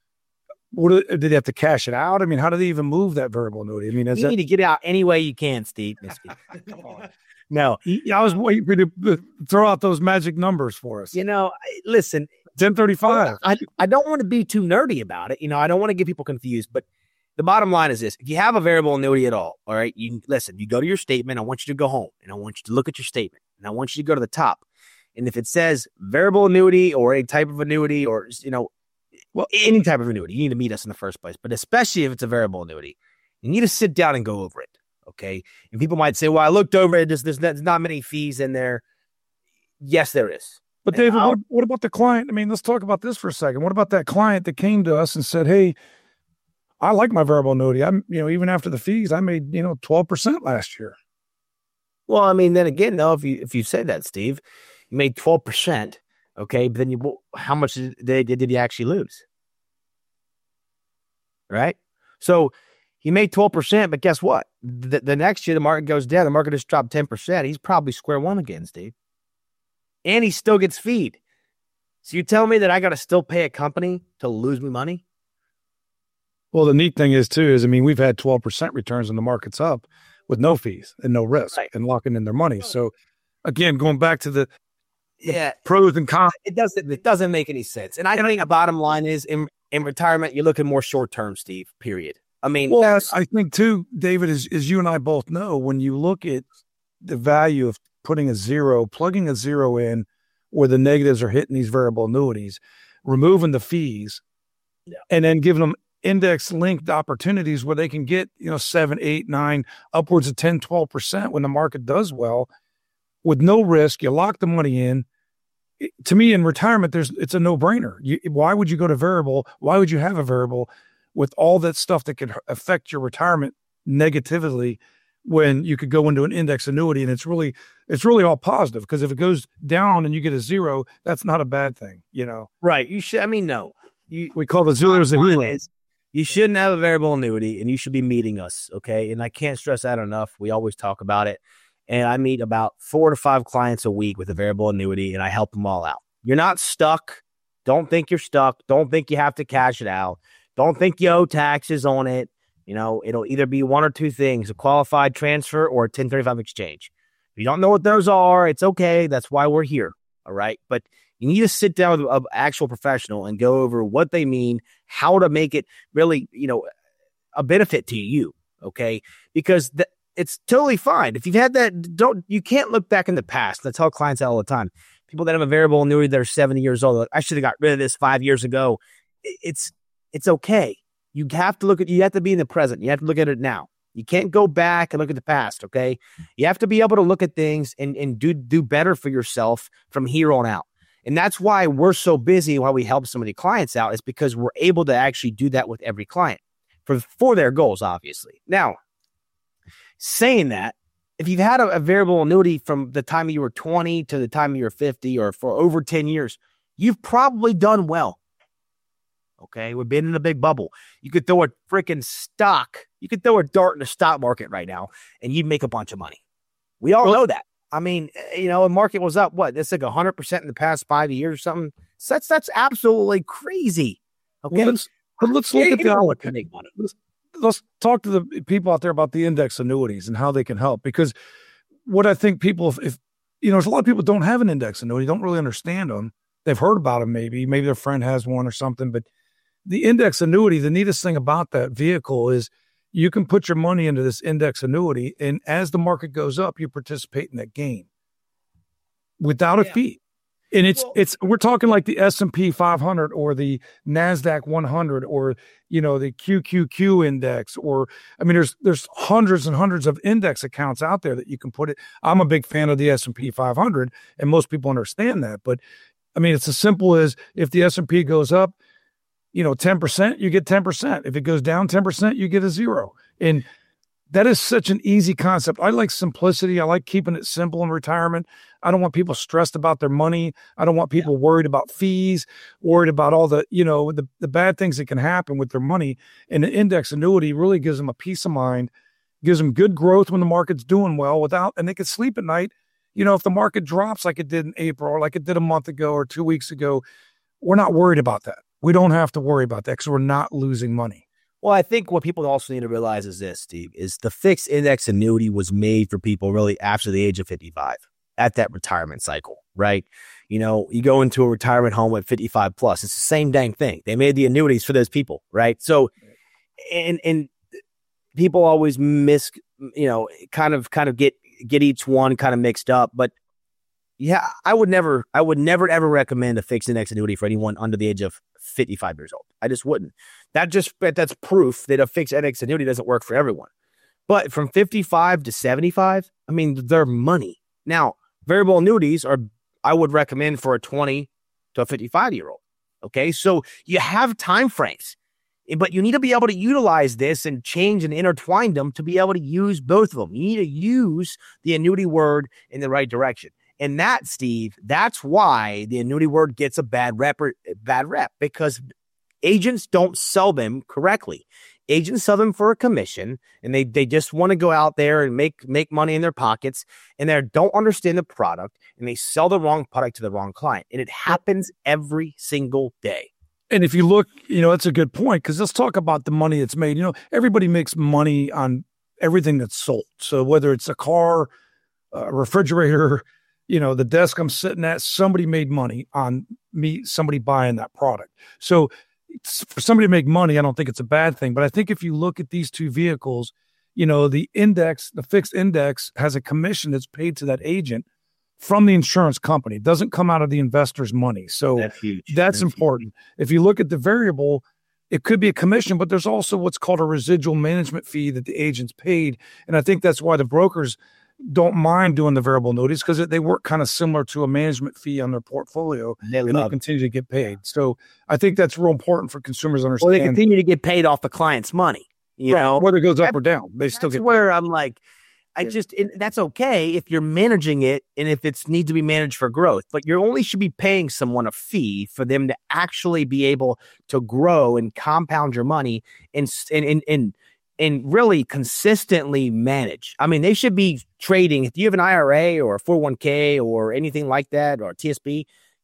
Did they have to cash it out? How do they even move that variable annuity? You need to get out any way you can, Steve. No. I was waiting for you to throw out those magic numbers for us. Listen, 1035. I don't want to be too nerdy about it. I don't want to get people confused, but the bottom line is this. If you have a variable annuity at all right, you go to your statement. I want you to go home and I want you to look at your statement and I want you to go to the top. And if it says variable annuity or a type of annuity or, any type of annuity, you need to meet us in the first place. But especially if it's a variable annuity, you need to sit down and go over it. Okay. And people might say, well, I looked over it. There's not many fees in there. Yes, there is. But David, what about the client? I mean, let's talk about this for a second. What about that client that came to us and said, hey, I like my variable annuity. I'm, even after the fees, I made, 12% last year. Well, I mean, then again, though, if you say that, Steve, you made 12%, okay, but then how much did you actually lose? Right? So he made 12%, but guess what? The next year, the market goes down. The market just dropped 10%. He's probably square one again, Steve. And he still gets feed. So you tell me that I got to still pay a company to lose me money? Well, the neat thing is, we've had 12% returns when the market's up with no fees and no risk and locking in their money. So, again, going back to the pros and cons. It doesn't make any sense. And I think the bottom line is in retirement, you're looking more short-term, Steve, period. I mean. Well, I think, too, David, as you and I both know, when you look at the value of plugging a zero in where the negatives are hitting these variable annuities, removing the fees, and then giving them index linked opportunities where they can get, 7, 8, 9, upwards of 10, 12% when the market does well with no risk. You lock the money in. To me, in retirement, it's a no brainer. Why would you go to variable? Why would you have a variable with all that stuff that could affect your retirement negatively when you could go into an index annuity? And it's really all positive, because if it goes down and you get a zero, that's not a bad thing, Right. You should, no. We call the zeros the hero. You shouldn't have a variable annuity, and you should be meeting us, okay? And I can't stress that enough. We always talk about it. And I meet about 4 to 5 clients a week with a variable annuity, and I help them all out. You're not stuck. Don't think you're stuck. Don't think you have to cash it out. Don't think you owe taxes on it. It'll either be one or two things, a qualified transfer or a 1035 exchange. If you don't know what those are, it's okay. That's why we're here, all right? But you need to sit down with an actual professional and go over what they mean, how to make it really, a benefit to you, okay? Because it's totally fine. If you've had that, you can't look back in the past. I tell clients that all the time. People that have a variable annuity that are 70 years old, like, I should have got rid of this 5 years ago. It's okay. You have to be in the present. You have to look at it now. You can't go back and look at the past, okay? You have to be able to look at things and do better for yourself from here on out. And that's why we're so busy, why we help so many clients out, is because we're able to actually do that with every client for their goals, obviously. Now, saying that, if you've had a variable annuity from the time you were 20 to the time you were 50 or for over 10 years, you've probably done well. Okay, we've been in a big bubble. You could throw a freaking stock. You could throw a dart in the stock market right now, and you'd make a bunch of money. We all know that. I mean, the market was up, it's like 100% in the past 5 years or something. So that's absolutely crazy. Okay, well, let's look at the outlook. Let's talk to the people out there about the index annuities and how they can help. Because what I think people, if there's a lot of people don't have an index annuity, don't really understand them. They've heard about them, maybe their friend has one or something, but the index annuity, the neatest thing about that vehicle is you can put your money into this index annuity, and as the market goes up, you participate in that gain without a fee. And we're talking like the S&P 500 or the NASDAQ 100 or, the QQQ index, or, there's hundreds and hundreds of index accounts out there that you can put it. I'm a big fan of the S&P 500, and most people understand that. But it's as simple as if the S&P goes up, 10%, you get 10%. If it goes down 10%, you get a zero. And that is such an easy concept. I like simplicity. I like keeping it simple in retirement. I don't want people stressed about their money. I don't want people worried about fees, worried about all the, the bad things that can happen with their money. And the index annuity really gives them a peace of mind, gives them good growth when the market's doing well and they can sleep at night. If the market drops like it did in April or like it did a month ago or 2 weeks ago, we're not worried about that. We don't have to worry about that because we're not losing money. Well, I think what people also need to realize is this, Steve, is the fixed index annuity was made for people really after the age of 55. at that retirement cycle, right? You know, you go into a retirement home at 55 plus, it's the same dang thing. They made the annuities for those people, right? So, and people always kind of get each one kind of mixed up. But yeah, I would never ever recommend a fixed index annuity for anyone under the age of 55 years old. I just wouldn't. That's proof that a fixed index annuity doesn't work for everyone. But from 55 to 75, I mean, they're money. Now, variable annuities I would recommend for a 20 to a 55-year-old. Okay, so you have time frames, but you need to be able to utilize this and change and intertwine them to be able to use both of them. You need to use the annuity word in the right direction. And that, Steve, that's why the annuity word gets a bad rep because agents don't sell them correctly. Agents sell them for a commission, and they just want to go out there and make money in their pockets, and they don't understand the product, and they sell the wrong product to the wrong client. And it happens every single day. And if you look, that's a good point, because let's talk about the money that's made. Everybody makes money on everything that's sold. So whether it's a car, a refrigerator, the desk I'm sitting at, somebody made money on somebody buying that product. So for somebody to make money, I don't think it's a bad thing. But I think if you look at these two vehicles, the fixed index has a commission that's paid to that agent from the insurance company. It doesn't come out of the investor's money. So that's huge. That's important. Huge. If you look at the variable, it could be a commission, but there's also what's called a residual management fee that the agent's paid. And I think that's why the brokers don't mind doing the variable annuities, because they work kind of similar to a management fee on their portfolio, and they continue to get paid. So I think that's real important for consumers to understand. Well, they continue to get paid off the client's money, whether it goes up or down. They still get where I'm like, that's okay if you're managing it and if it's need to be managed for growth, but you only should be paying someone a fee for them to actually be able to grow and compound your money and really consistently manage. I mean, they should be trading. If you have an IRA or a 401k or anything like that, or TSB,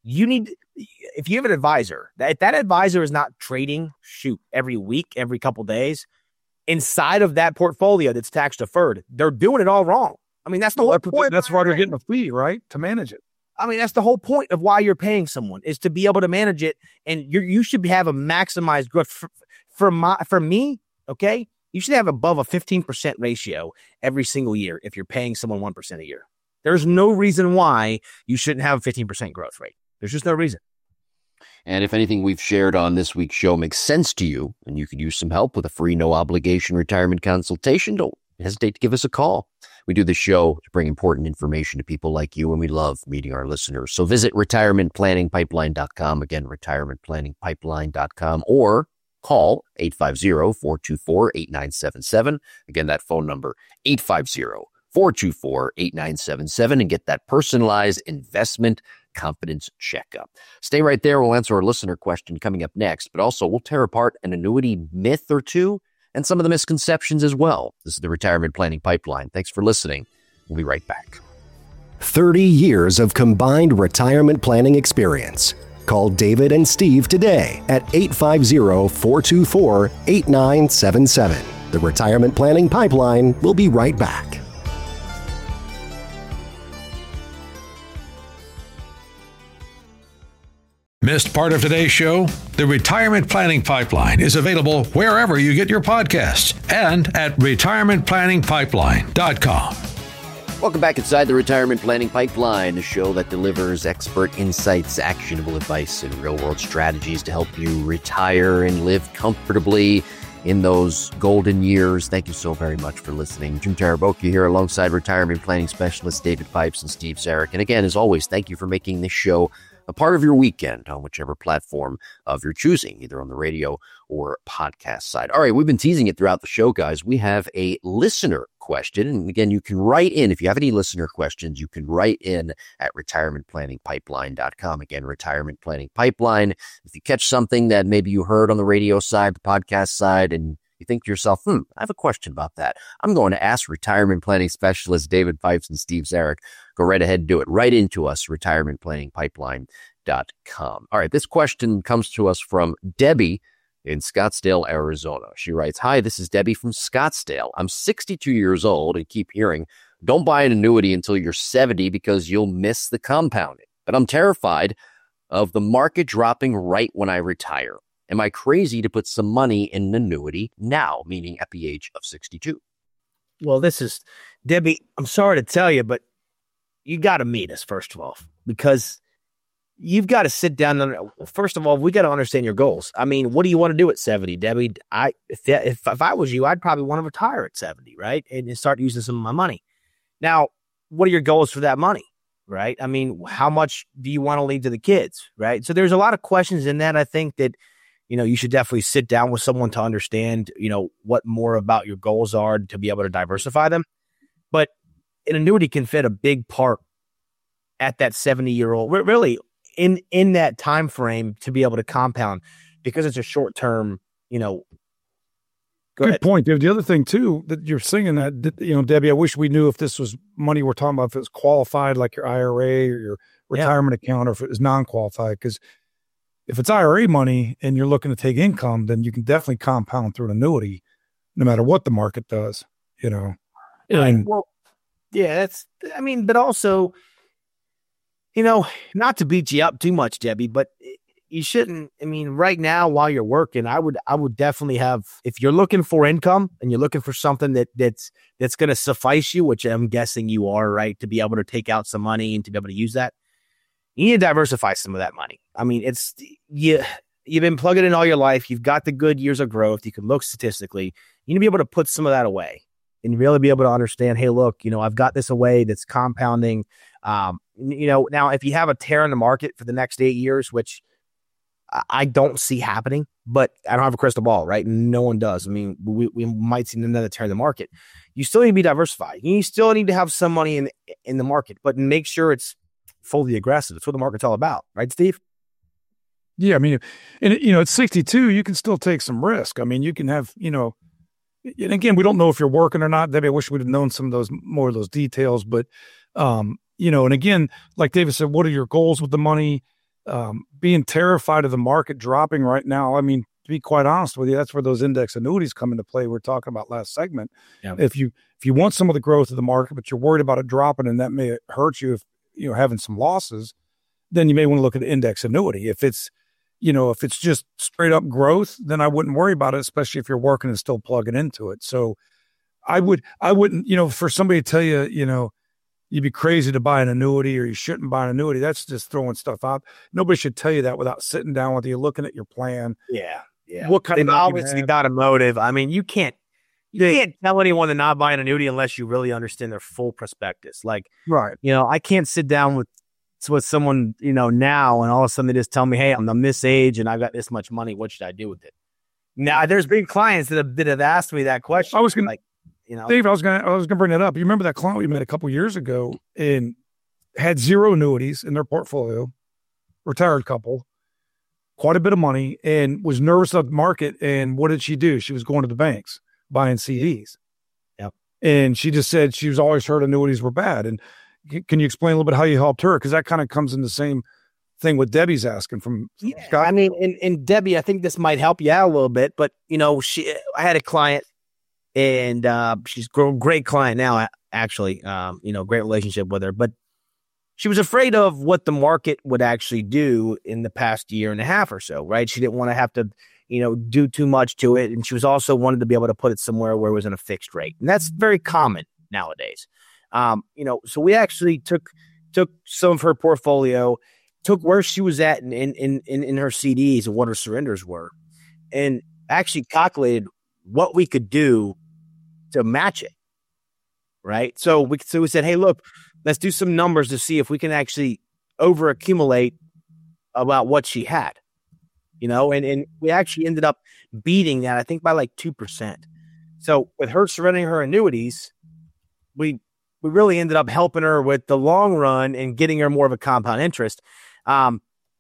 if you have an advisor, if that advisor is not trading, every week, every couple days, inside of that portfolio that's tax deferred, they're doing it all wrong. I mean, that's the whole point. That's why they're getting a fee, right? To manage it. I mean, that's the whole point of why you're paying someone, is to be able to manage it. And you should have a maximized growth. For me, okay, you should have above a 15% ratio every single year if you're paying someone 1% a year. There's no reason why you shouldn't have a 15% growth rate. There's just no reason. And if anything we've shared on this week's show makes sense to you and you could use some help with a free, no-obligation retirement consultation, don't hesitate to give us a call. We do this show to bring important information to people like you, and we love meeting our listeners. So visit retirementplanningpipeline.com. Again, retirementplanningpipeline.com, or call 850-424-8977. Again, that phone number, 850-424-8977, and get that personalized investment confidence checkup. Stay right there. We'll answer our listener question coming up next, but also we'll tear apart an annuity myth or two and some of the misconceptions as well. This is the Retirement Planning Pipeline. Thanks for listening. We'll be right back. 30 years of combined retirement planning experience. Call David and Steve today at 850-424-8977. The Retirement Planning Pipeline will be right back. Missed part of today's show? The Retirement Planning Pipeline is available wherever you get your podcasts and at retirementplanningpipeline.com. Welcome back inside the Retirement Planning Pipeline, the show that delivers expert insights, actionable advice, and real-world strategies to help you retire and live comfortably in those golden years. Thank you so very much for listening. Jim Taraboki here alongside retirement planning specialists David Pipes and Steve Zarek. And again, as always, thank you for making this show a part of your weekend on whichever platform of your choosing, either on the radio or podcast side. All right, we've been teasing it throughout the show, guys. We have a listener question. And again, you can write in. If you have any listener questions, you can write in at retirementplanningpipeline.com. Again, Retirement Planning Pipeline. If you catch something that maybe you heard on the radio side, the podcast side, and you think to yourself, I have a question about that, I'm going to ask retirement planning specialists David Pipes and Steve Zarek. Go right ahead and do it. Right into us, retirementplanningpipeline.com. All right, this question comes to us from Debbie in Scottsdale, Arizona. She writes, "Hi, this is Debbie from Scottsdale. I'm 62 years old and keep hearing Don't buy an annuity until you're 70 because you'll miss the compounding. But I'm terrified of the market dropping right when I retire. Am I crazy to put some money in an annuity now, meaning at the age of 62? Well, this is, Debbie, I'm sorry to tell you, but you got to meet us, first of all, because you've got to sit down. First of all, we got to understand your goals. I mean, what do you want to do at 70, Debbie? If I was you, I'd probably want to retire at 70, right? And start using some of my money. Now, what are your goals for that money, right? I mean, how much do you want to leave to the kids, right? So there's a lot of questions in that. I think that, you should definitely sit down with someone to understand, what more about your goals are to be able to diversify them. But an annuity can fit a big part at that 70-year-old, really in that time frame to be able to compound, because it's a short term, Good point, Dave. The other thing too that you're saying that, Debbie, I wish we knew if this was money we're talking about, if it was qualified like your IRA or your retirement account, or if it was non-qualified. Because if it's IRA money and you're looking to take income, then you can definitely compound through an annuity, no matter what the market does. And, well, yeah, but also, not to beat you up too much, Debbie, but you shouldn't. I mean, right now while you're working, I would definitely have, if you're looking for income and you're looking for something that's going to suffice you, which I'm guessing you are, right, to be able to take out some money and to be able to use that, you need to diversify some of that money. I mean, you've been plugging in all your life. You've got the good years of growth. You can look statistically. You need to be able to put some of that away and really be able to understand, hey, look, I've got this away that's compounding. Now if you have a tear in the market for the next 8 years, which I don't see happening, but I don't have a crystal ball, right? No one does. I mean, we might see another tear in the market. You still need to be diversified. You still need to have some money in the market, but make sure it's fully aggressive. That's what the market's all about, right, Steve? Yeah, I mean, and at 62, you can still take some risk. I mean, you can have, and again, we don't know if you're working or not. Debbie, I wish we'd have known more of those details, but and again, like David said, what are your goals with the money? Being terrified of the market dropping right now. I mean, to be quite honest with you, that's where those index annuities come into play. We were talking about last segment. Yeah. If you want some of the growth of the market, but you're worried about it dropping and that may hurt you if having some losses, then you may want to look at an index annuity. If it's just straight up growth, then I wouldn't worry about it, especially if you're working and still plugging into it. So I wouldn't, for somebody to tell you, you'd be crazy to buy an annuity or you shouldn't buy an annuity. That's just throwing stuff out. Nobody should tell you that without sitting down with you, looking at your plan. Yeah. What kind of obviously got a motive. I mean, you can't tell anyone to not buy an annuity unless you really understand their full prospectus. Like, right. I can't sit down with someone, now and all of a sudden they just tell me, hey, I'm this age and I've got this much money. What should I do with it? Now, there's been clients that have asked me that question. I was going to, Dave, I was going to bring that up. You remember that client we met a couple years ago and had 0 annuities in their portfolio, retired couple, quite a bit of money, and was nervous of the market. And what did she do? She was going to the banks, buying CDs. Yep. And she just said she's always heard annuities were bad. And can you explain a little bit how you helped her? Because that kind of comes in the same thing what Debbie's asking from Scott. I mean, and Debbie, I think this might help you out a little bit, but I had a client and she's a great client now, actually, great relationship with her, but she was afraid of what the market would actually do in the past year and a half or so, right? She didn't want to have to, do too much to it. And she was also wanted to be able to put it somewhere where it was in a fixed rate. And that's very common nowadays. So we actually took some of her portfolio, took where she was at in her CDs and what her surrenders were, and actually calculated what we could do to match it. Right. So we said, hey, look, let's do some numbers to see if we can actually over accumulate about what she had, and we actually ended up beating that, I think by like 2%. So with her surrendering her annuities, we really ended up helping her with the long run and getting her more of a compound interest. The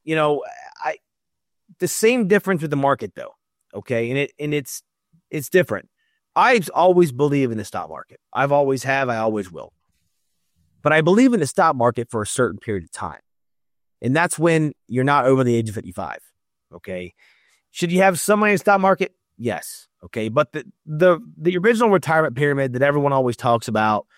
same difference with the market though. Okay. And it's different. I've always believed in the stock market. I've always have, I always will. But I believe in the stock market for a certain period of time. And that's when you're not over the age of 55. Okay. Should you have some money in the stock market? Yes. Okay. But the original retirement pyramid that everyone always talks about,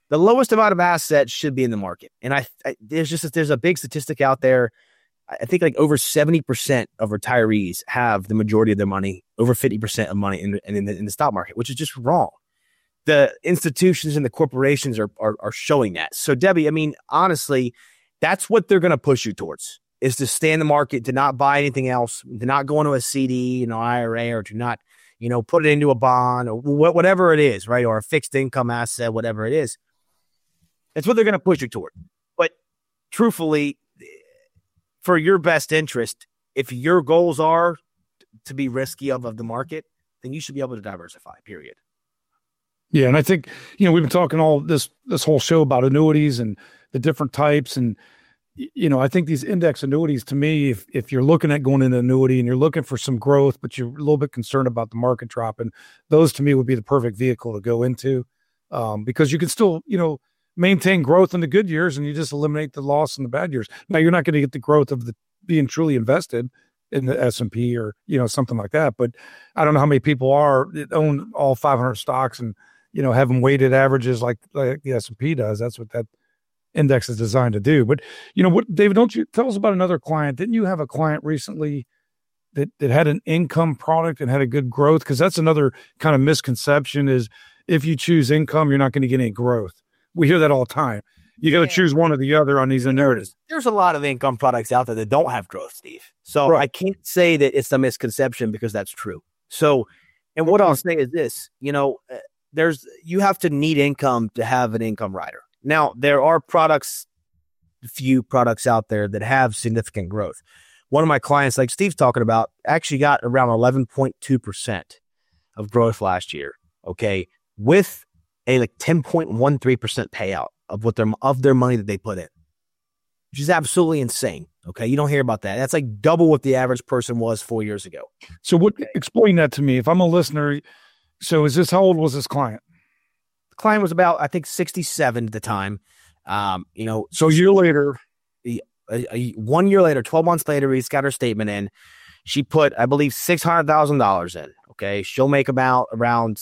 The lowest amount of assets should be in the market. And there's a big statistic out there. I think like over 70% of retirees have the majority of their money, over 50% of money in the stock market, which is just wrong. The institutions and the corporations are showing that. So Debbie, I mean, honestly, that's what they're going to push you towards, is to stay in the market, to not buy anything else, to not go into a CD, IRA, or to not, put it into a bond or whatever it is, right? Or a fixed income asset, whatever it is. That's what they're going to push you toward. But truthfully, for your best interest, if your goals are to be risky of the market, then you should be able to diversify, period. Yeah. And I think, we've been talking all this whole show about annuities and the different types. And, I think these index annuities, to me, if you're looking at going into annuity and you're looking for some growth, but you're a little bit concerned about the market dropping, those to me would be the perfect vehicle to go into, because you can still, maintain growth in the good years and you just eliminate the loss in the bad years. Now, you're not going to get the growth of being truly invested in the S&P or, something like that. But I don't know how many people own all 500 stocks and, have them weighted averages like the S&P does. That's what that index is designed to do. But, what, David, don't you tell us about another client? Didn't you have a client recently that had an income product and had a good growth? Because that's another kind of misconception, is if you choose income, you're not going to get any growth. We hear that all the time. You got to choose one or the other on these annuities. There's a lot of income products out there that don't have growth, Steve. So right. I can't say that it's a misconception, because that's true. So, and what I'll say is this, you have to need income to have an income rider. Now, there are few products out there that have significant growth. One of my clients, like Steve's talking about, actually got around 11.2% of growth last year. Okay. With a 10.13% payout of their money that they put in, which is absolutely insane. Okay. You don't hear about that. That's like double what the average person was 4 years ago. So explain that to me. If I'm a listener, so how old was this client? The client was about, I think, 67 at the time. So a year later, 1 year later, 12 months later, he's got her statement in. She put, I believe, $600,000 in. Okay. She'll make about around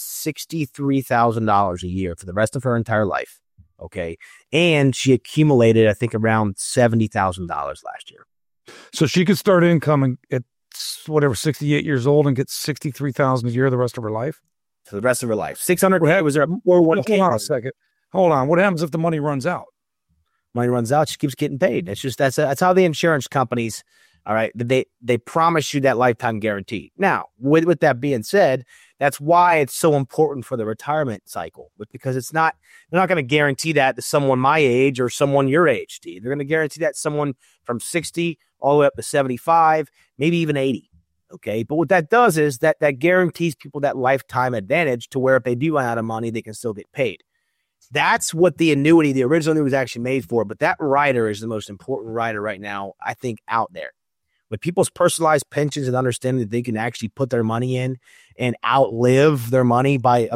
$63,000 a year for the rest of her entire life. Okay. And she accumulated, I think, around $70,000 last year. So she could start income at 68 years old and get $63,000 a year the rest of her life? For the rest of her life. 600 was there a 401k? Hold on a second. Hold on. What happens if the money runs out? Money runs out, she keeps getting paid. That's how the insurance companies, all right, they promise you that lifetime guarantee. Now, with that being said, that's why it's so important for the retirement cycle, because they're not going to guarantee that to someone my age or someone your age, Steve. They're going to guarantee that someone from 60 all the way up to 75, maybe even 80. Okay. But what that does is that guarantees people that lifetime advantage to where if they do run out of money, they can still get paid. That's what the original annuity was actually made for. But that rider is the most important rider right now, I think, out there. With people's personalized pensions and understanding that they can actually put their money in and outlive their money I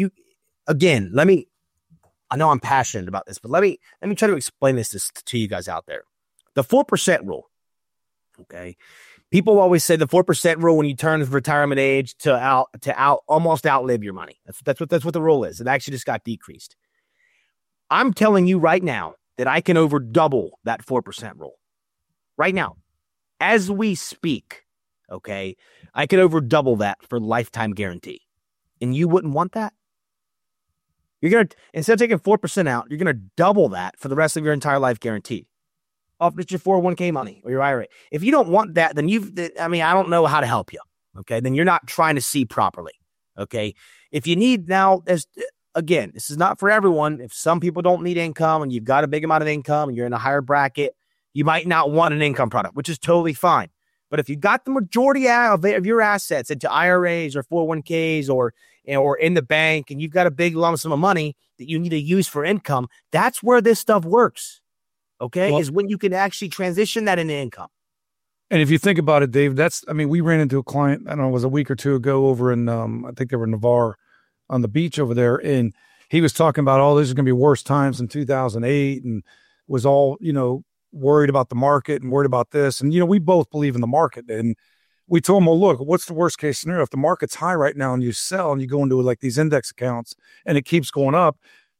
know I'm passionate about this, but let me try to explain this to you guys out there. The 4% rule. Okay. People always say the 4% rule when you turn retirement age to almost outlive your money. That's what the rule is. It actually just got decreased. I'm telling you right now that I can over double that 4% rule. Right now. As we speak, okay, I could over double that for lifetime guarantee. And you wouldn't want that? You're going to, instead of taking 4% out, you're going to double that for the rest of your entire life guarantee. Off with your 401k money or your IRA. If you don't want that, then I don't know how to help you. Okay. Then you're not trying to see properly. Okay. If you need now, again, this is not for everyone. If some people don't need income and you've got a big amount of income and you're in a higher bracket, you might not want an income product, which is totally fine. But if you got the majority of your assets into IRAs or 401ks or in the bank, and you've got a big lump sum of money that you need to use for income, that's where this stuff works. Okay, is when you can actually transition that into income. And if you think about it, Dave, we ran into a client, I don't know, it was a week or two ago over in, I think they were in Navarre on the beach over there. And he was talking about, this is going to be worse times in 2008, and was all, worried about the market and worried about this. And, we both believe in the market. And we told him, well, look, what's the worst case scenario? If the market's high right now and you sell and you go into like these index accounts and it keeps going up,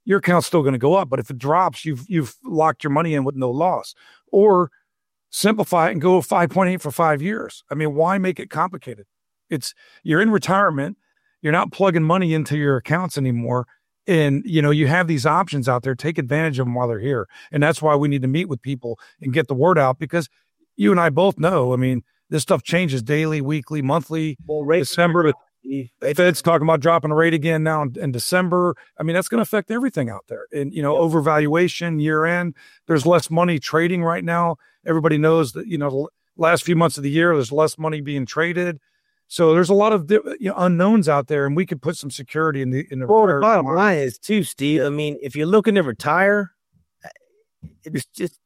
your account's still going to go up. But if it drops, you've locked your money in with no loss. Or simplify it and go 5.8 for 5 years. I mean, why make it complicated? You're in retirement. You're not plugging money into your accounts anymore. And, you have these options out there. Take advantage of them while they're here. And that's why we need to meet with people and get the word out, because you and I both know, I mean, this stuff changes daily, weekly, monthly. December, the Fed's talking about dropping the rate again now in December. I mean, that's going to affect everything out there. And, overvaluation, year end, there's less money trading right now. Everybody knows that, the last few months of the year, there's less money being traded. So there's a lot of unknowns out there, and we could put some security in the. Well, the bottom line is too, Steve. I mean, if you're looking to retire, it's just,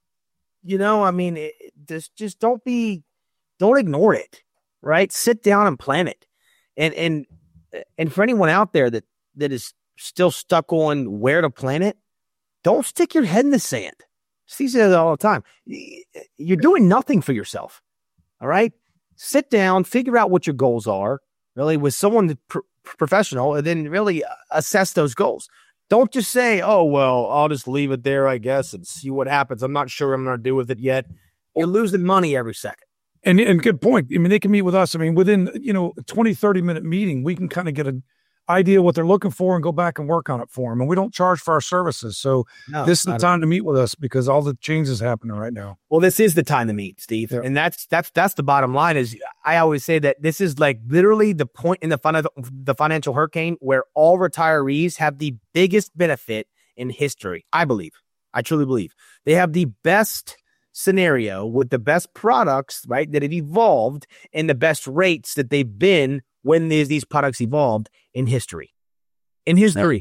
just don't ignore it, right? Sit down and plan it, and for anyone out there that is still stuck on where to plan it, don't stick your head in the sand. Steve says it all the time. You're doing nothing for yourself. All right. Sit down, figure out what your goals are, really, with someone professional, and then really assess those goals. Don't just say, oh, well, I'll just leave it there, I guess, and see what happens. I'm not sure what I'm going to do with it yet. You're losing money every second. And good point. I mean, they can meet with us. I mean, within, a 20, 30-minute meeting, we can kind of get an idea what they're looking for and go back and work on it for them. And we don't charge for our services. So this is the time to meet with us, because all the changes happening right now. Well, this is the time to meet, Steve. Yeah. And that's the bottom line. Is I always say that this is like literally the point in the financial hurricane where all retirees have the biggest benefit in history. I truly believe they have the best scenario with the best products, right, that have evolved, and the best rates that they've been when these products evolved in history. And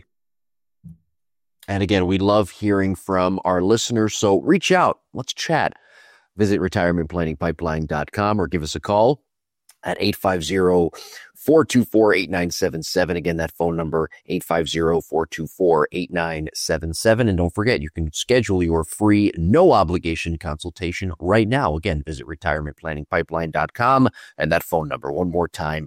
again, we love hearing from our listeners. So reach out. Let's chat. Visit retirementplanningpipeline.com or give us a call at 850-424-8977. Again, that phone number, 850-424-8977. And don't forget, you can schedule your free, no obligation consultation right now. Again, visit retirementplanningpipeline.com, and that phone number, one more time,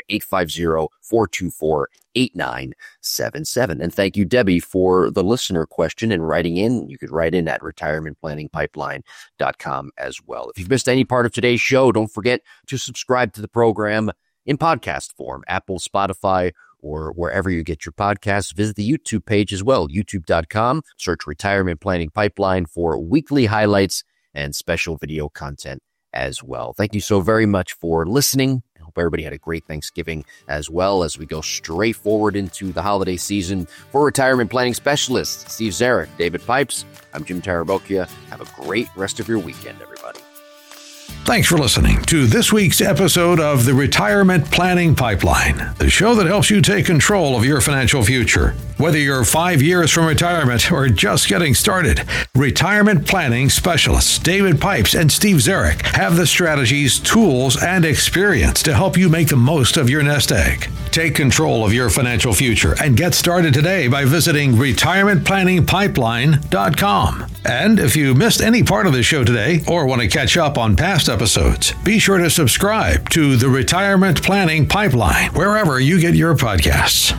850-424-8977. And thank you, Debbie, for the listener question and writing in. You could write in at retirementplanningpipeline.com as well. If you've missed any part of today's show, don't forget to subscribe to the program in podcast form, Apple, Spotify, or wherever you get your podcasts. Visit the YouTube page as well, youtube.com. Search Retirement Planning Pipeline for weekly highlights and special video content as well. Thank you so very much for listening. I hope everybody had a great Thanksgiving as well, as we go straight forward into the holiday season. For retirement planning specialists, Steve Zarek, David Pipes, I'm Jim Tarabokia. Have a great rest of your weekend, everybody. Thanks for listening to this week's episode of the Retirement Planning Pipeline, the show that helps you take control of your financial future. Whether you're 5 years from retirement or just getting started, retirement planning specialists David Pipes and Steve Zarek have the strategies, tools, and experience to help you make the most of your nest egg. Take control of your financial future and get started today by visiting retirementplanningpipeline.com. And if you missed any part of the show today or want to catch up on past episodes, be sure to subscribe to the Retirement Planning Pipeline wherever you get your podcasts.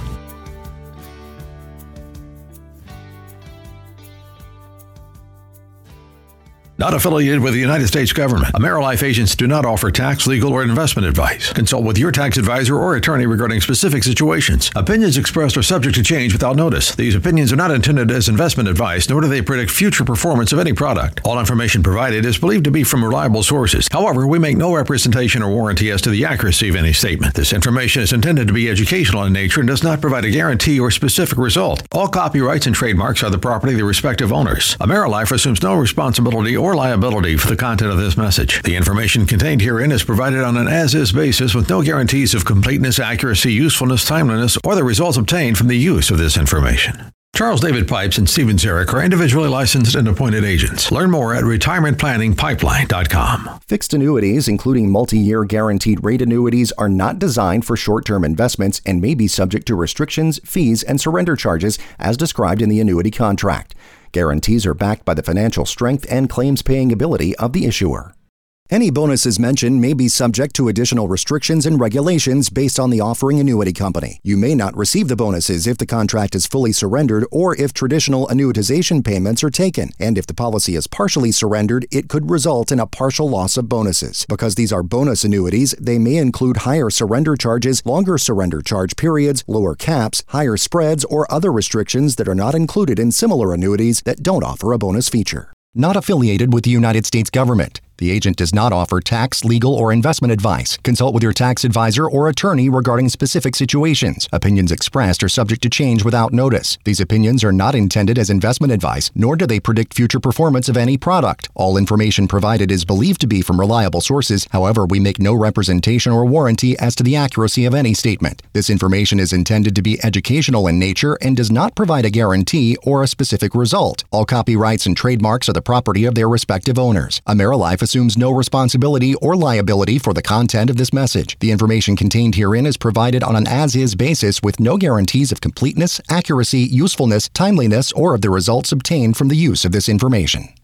Not affiliated with the United States government. AmeriLife agents do not offer tax, legal, or investment advice. Consult with your tax advisor or attorney regarding specific situations. Opinions expressed are subject to change without notice. These opinions are not intended as investment advice, nor do they predict future performance of any product. All information provided is believed to be from reliable sources. However, we make no representation or warranty as to the accuracy of any statement. This information is intended to be educational in nature and does not provide a guarantee or specific result. All copyrights and trademarks are the property of the respective owners. AmeriLife assumes no responsibility or liability for the content of this message. The information contained herein is provided on an as-is basis with no guarantees of completeness, accuracy, usefulness, timeliness, or the results obtained from the use of this information. Charles David Pipes and Steven Zarek are individually licensed and appointed agents. Learn more at retirementplanningpipeline.com. Fixed annuities, including multi-year guaranteed rate annuities, are not designed for short-term investments and may be subject to restrictions, fees, and surrender charges as described in the annuity contract. Guarantees are backed by the financial strength and claims-paying ability of the issuer. Any bonuses mentioned may be subject to additional restrictions and regulations based on the offering annuity company. You may not receive the bonuses if the contract is fully surrendered or if traditional annuitization payments are taken. And if the policy is partially surrendered, it could result in a partial loss of bonuses. Because these are bonus annuities, they may include higher surrender charges, longer surrender charge periods, lower caps, higher spreads, or other restrictions that are not included in similar annuities that don't offer a bonus feature. Not affiliated with the United States government. The agent does not offer tax, legal, or investment advice. Consult with your tax advisor or attorney regarding specific situations. Opinions expressed are subject to change without notice. These opinions are not intended as investment advice, nor do they predict future performance of any product. All information provided is believed to be from reliable sources. However, we make no representation or warranty as to the accuracy of any statement. This information is intended to be educational in nature and does not provide a guarantee or a specific result. All copyrights and trademarks are the property of their respective owners. AmeriLife assumes no responsibility or liability for the content of this message. The information contained herein is provided on an as-is basis with no guarantees of completeness, accuracy, usefulness, timeliness, or of the results obtained from the use of this information.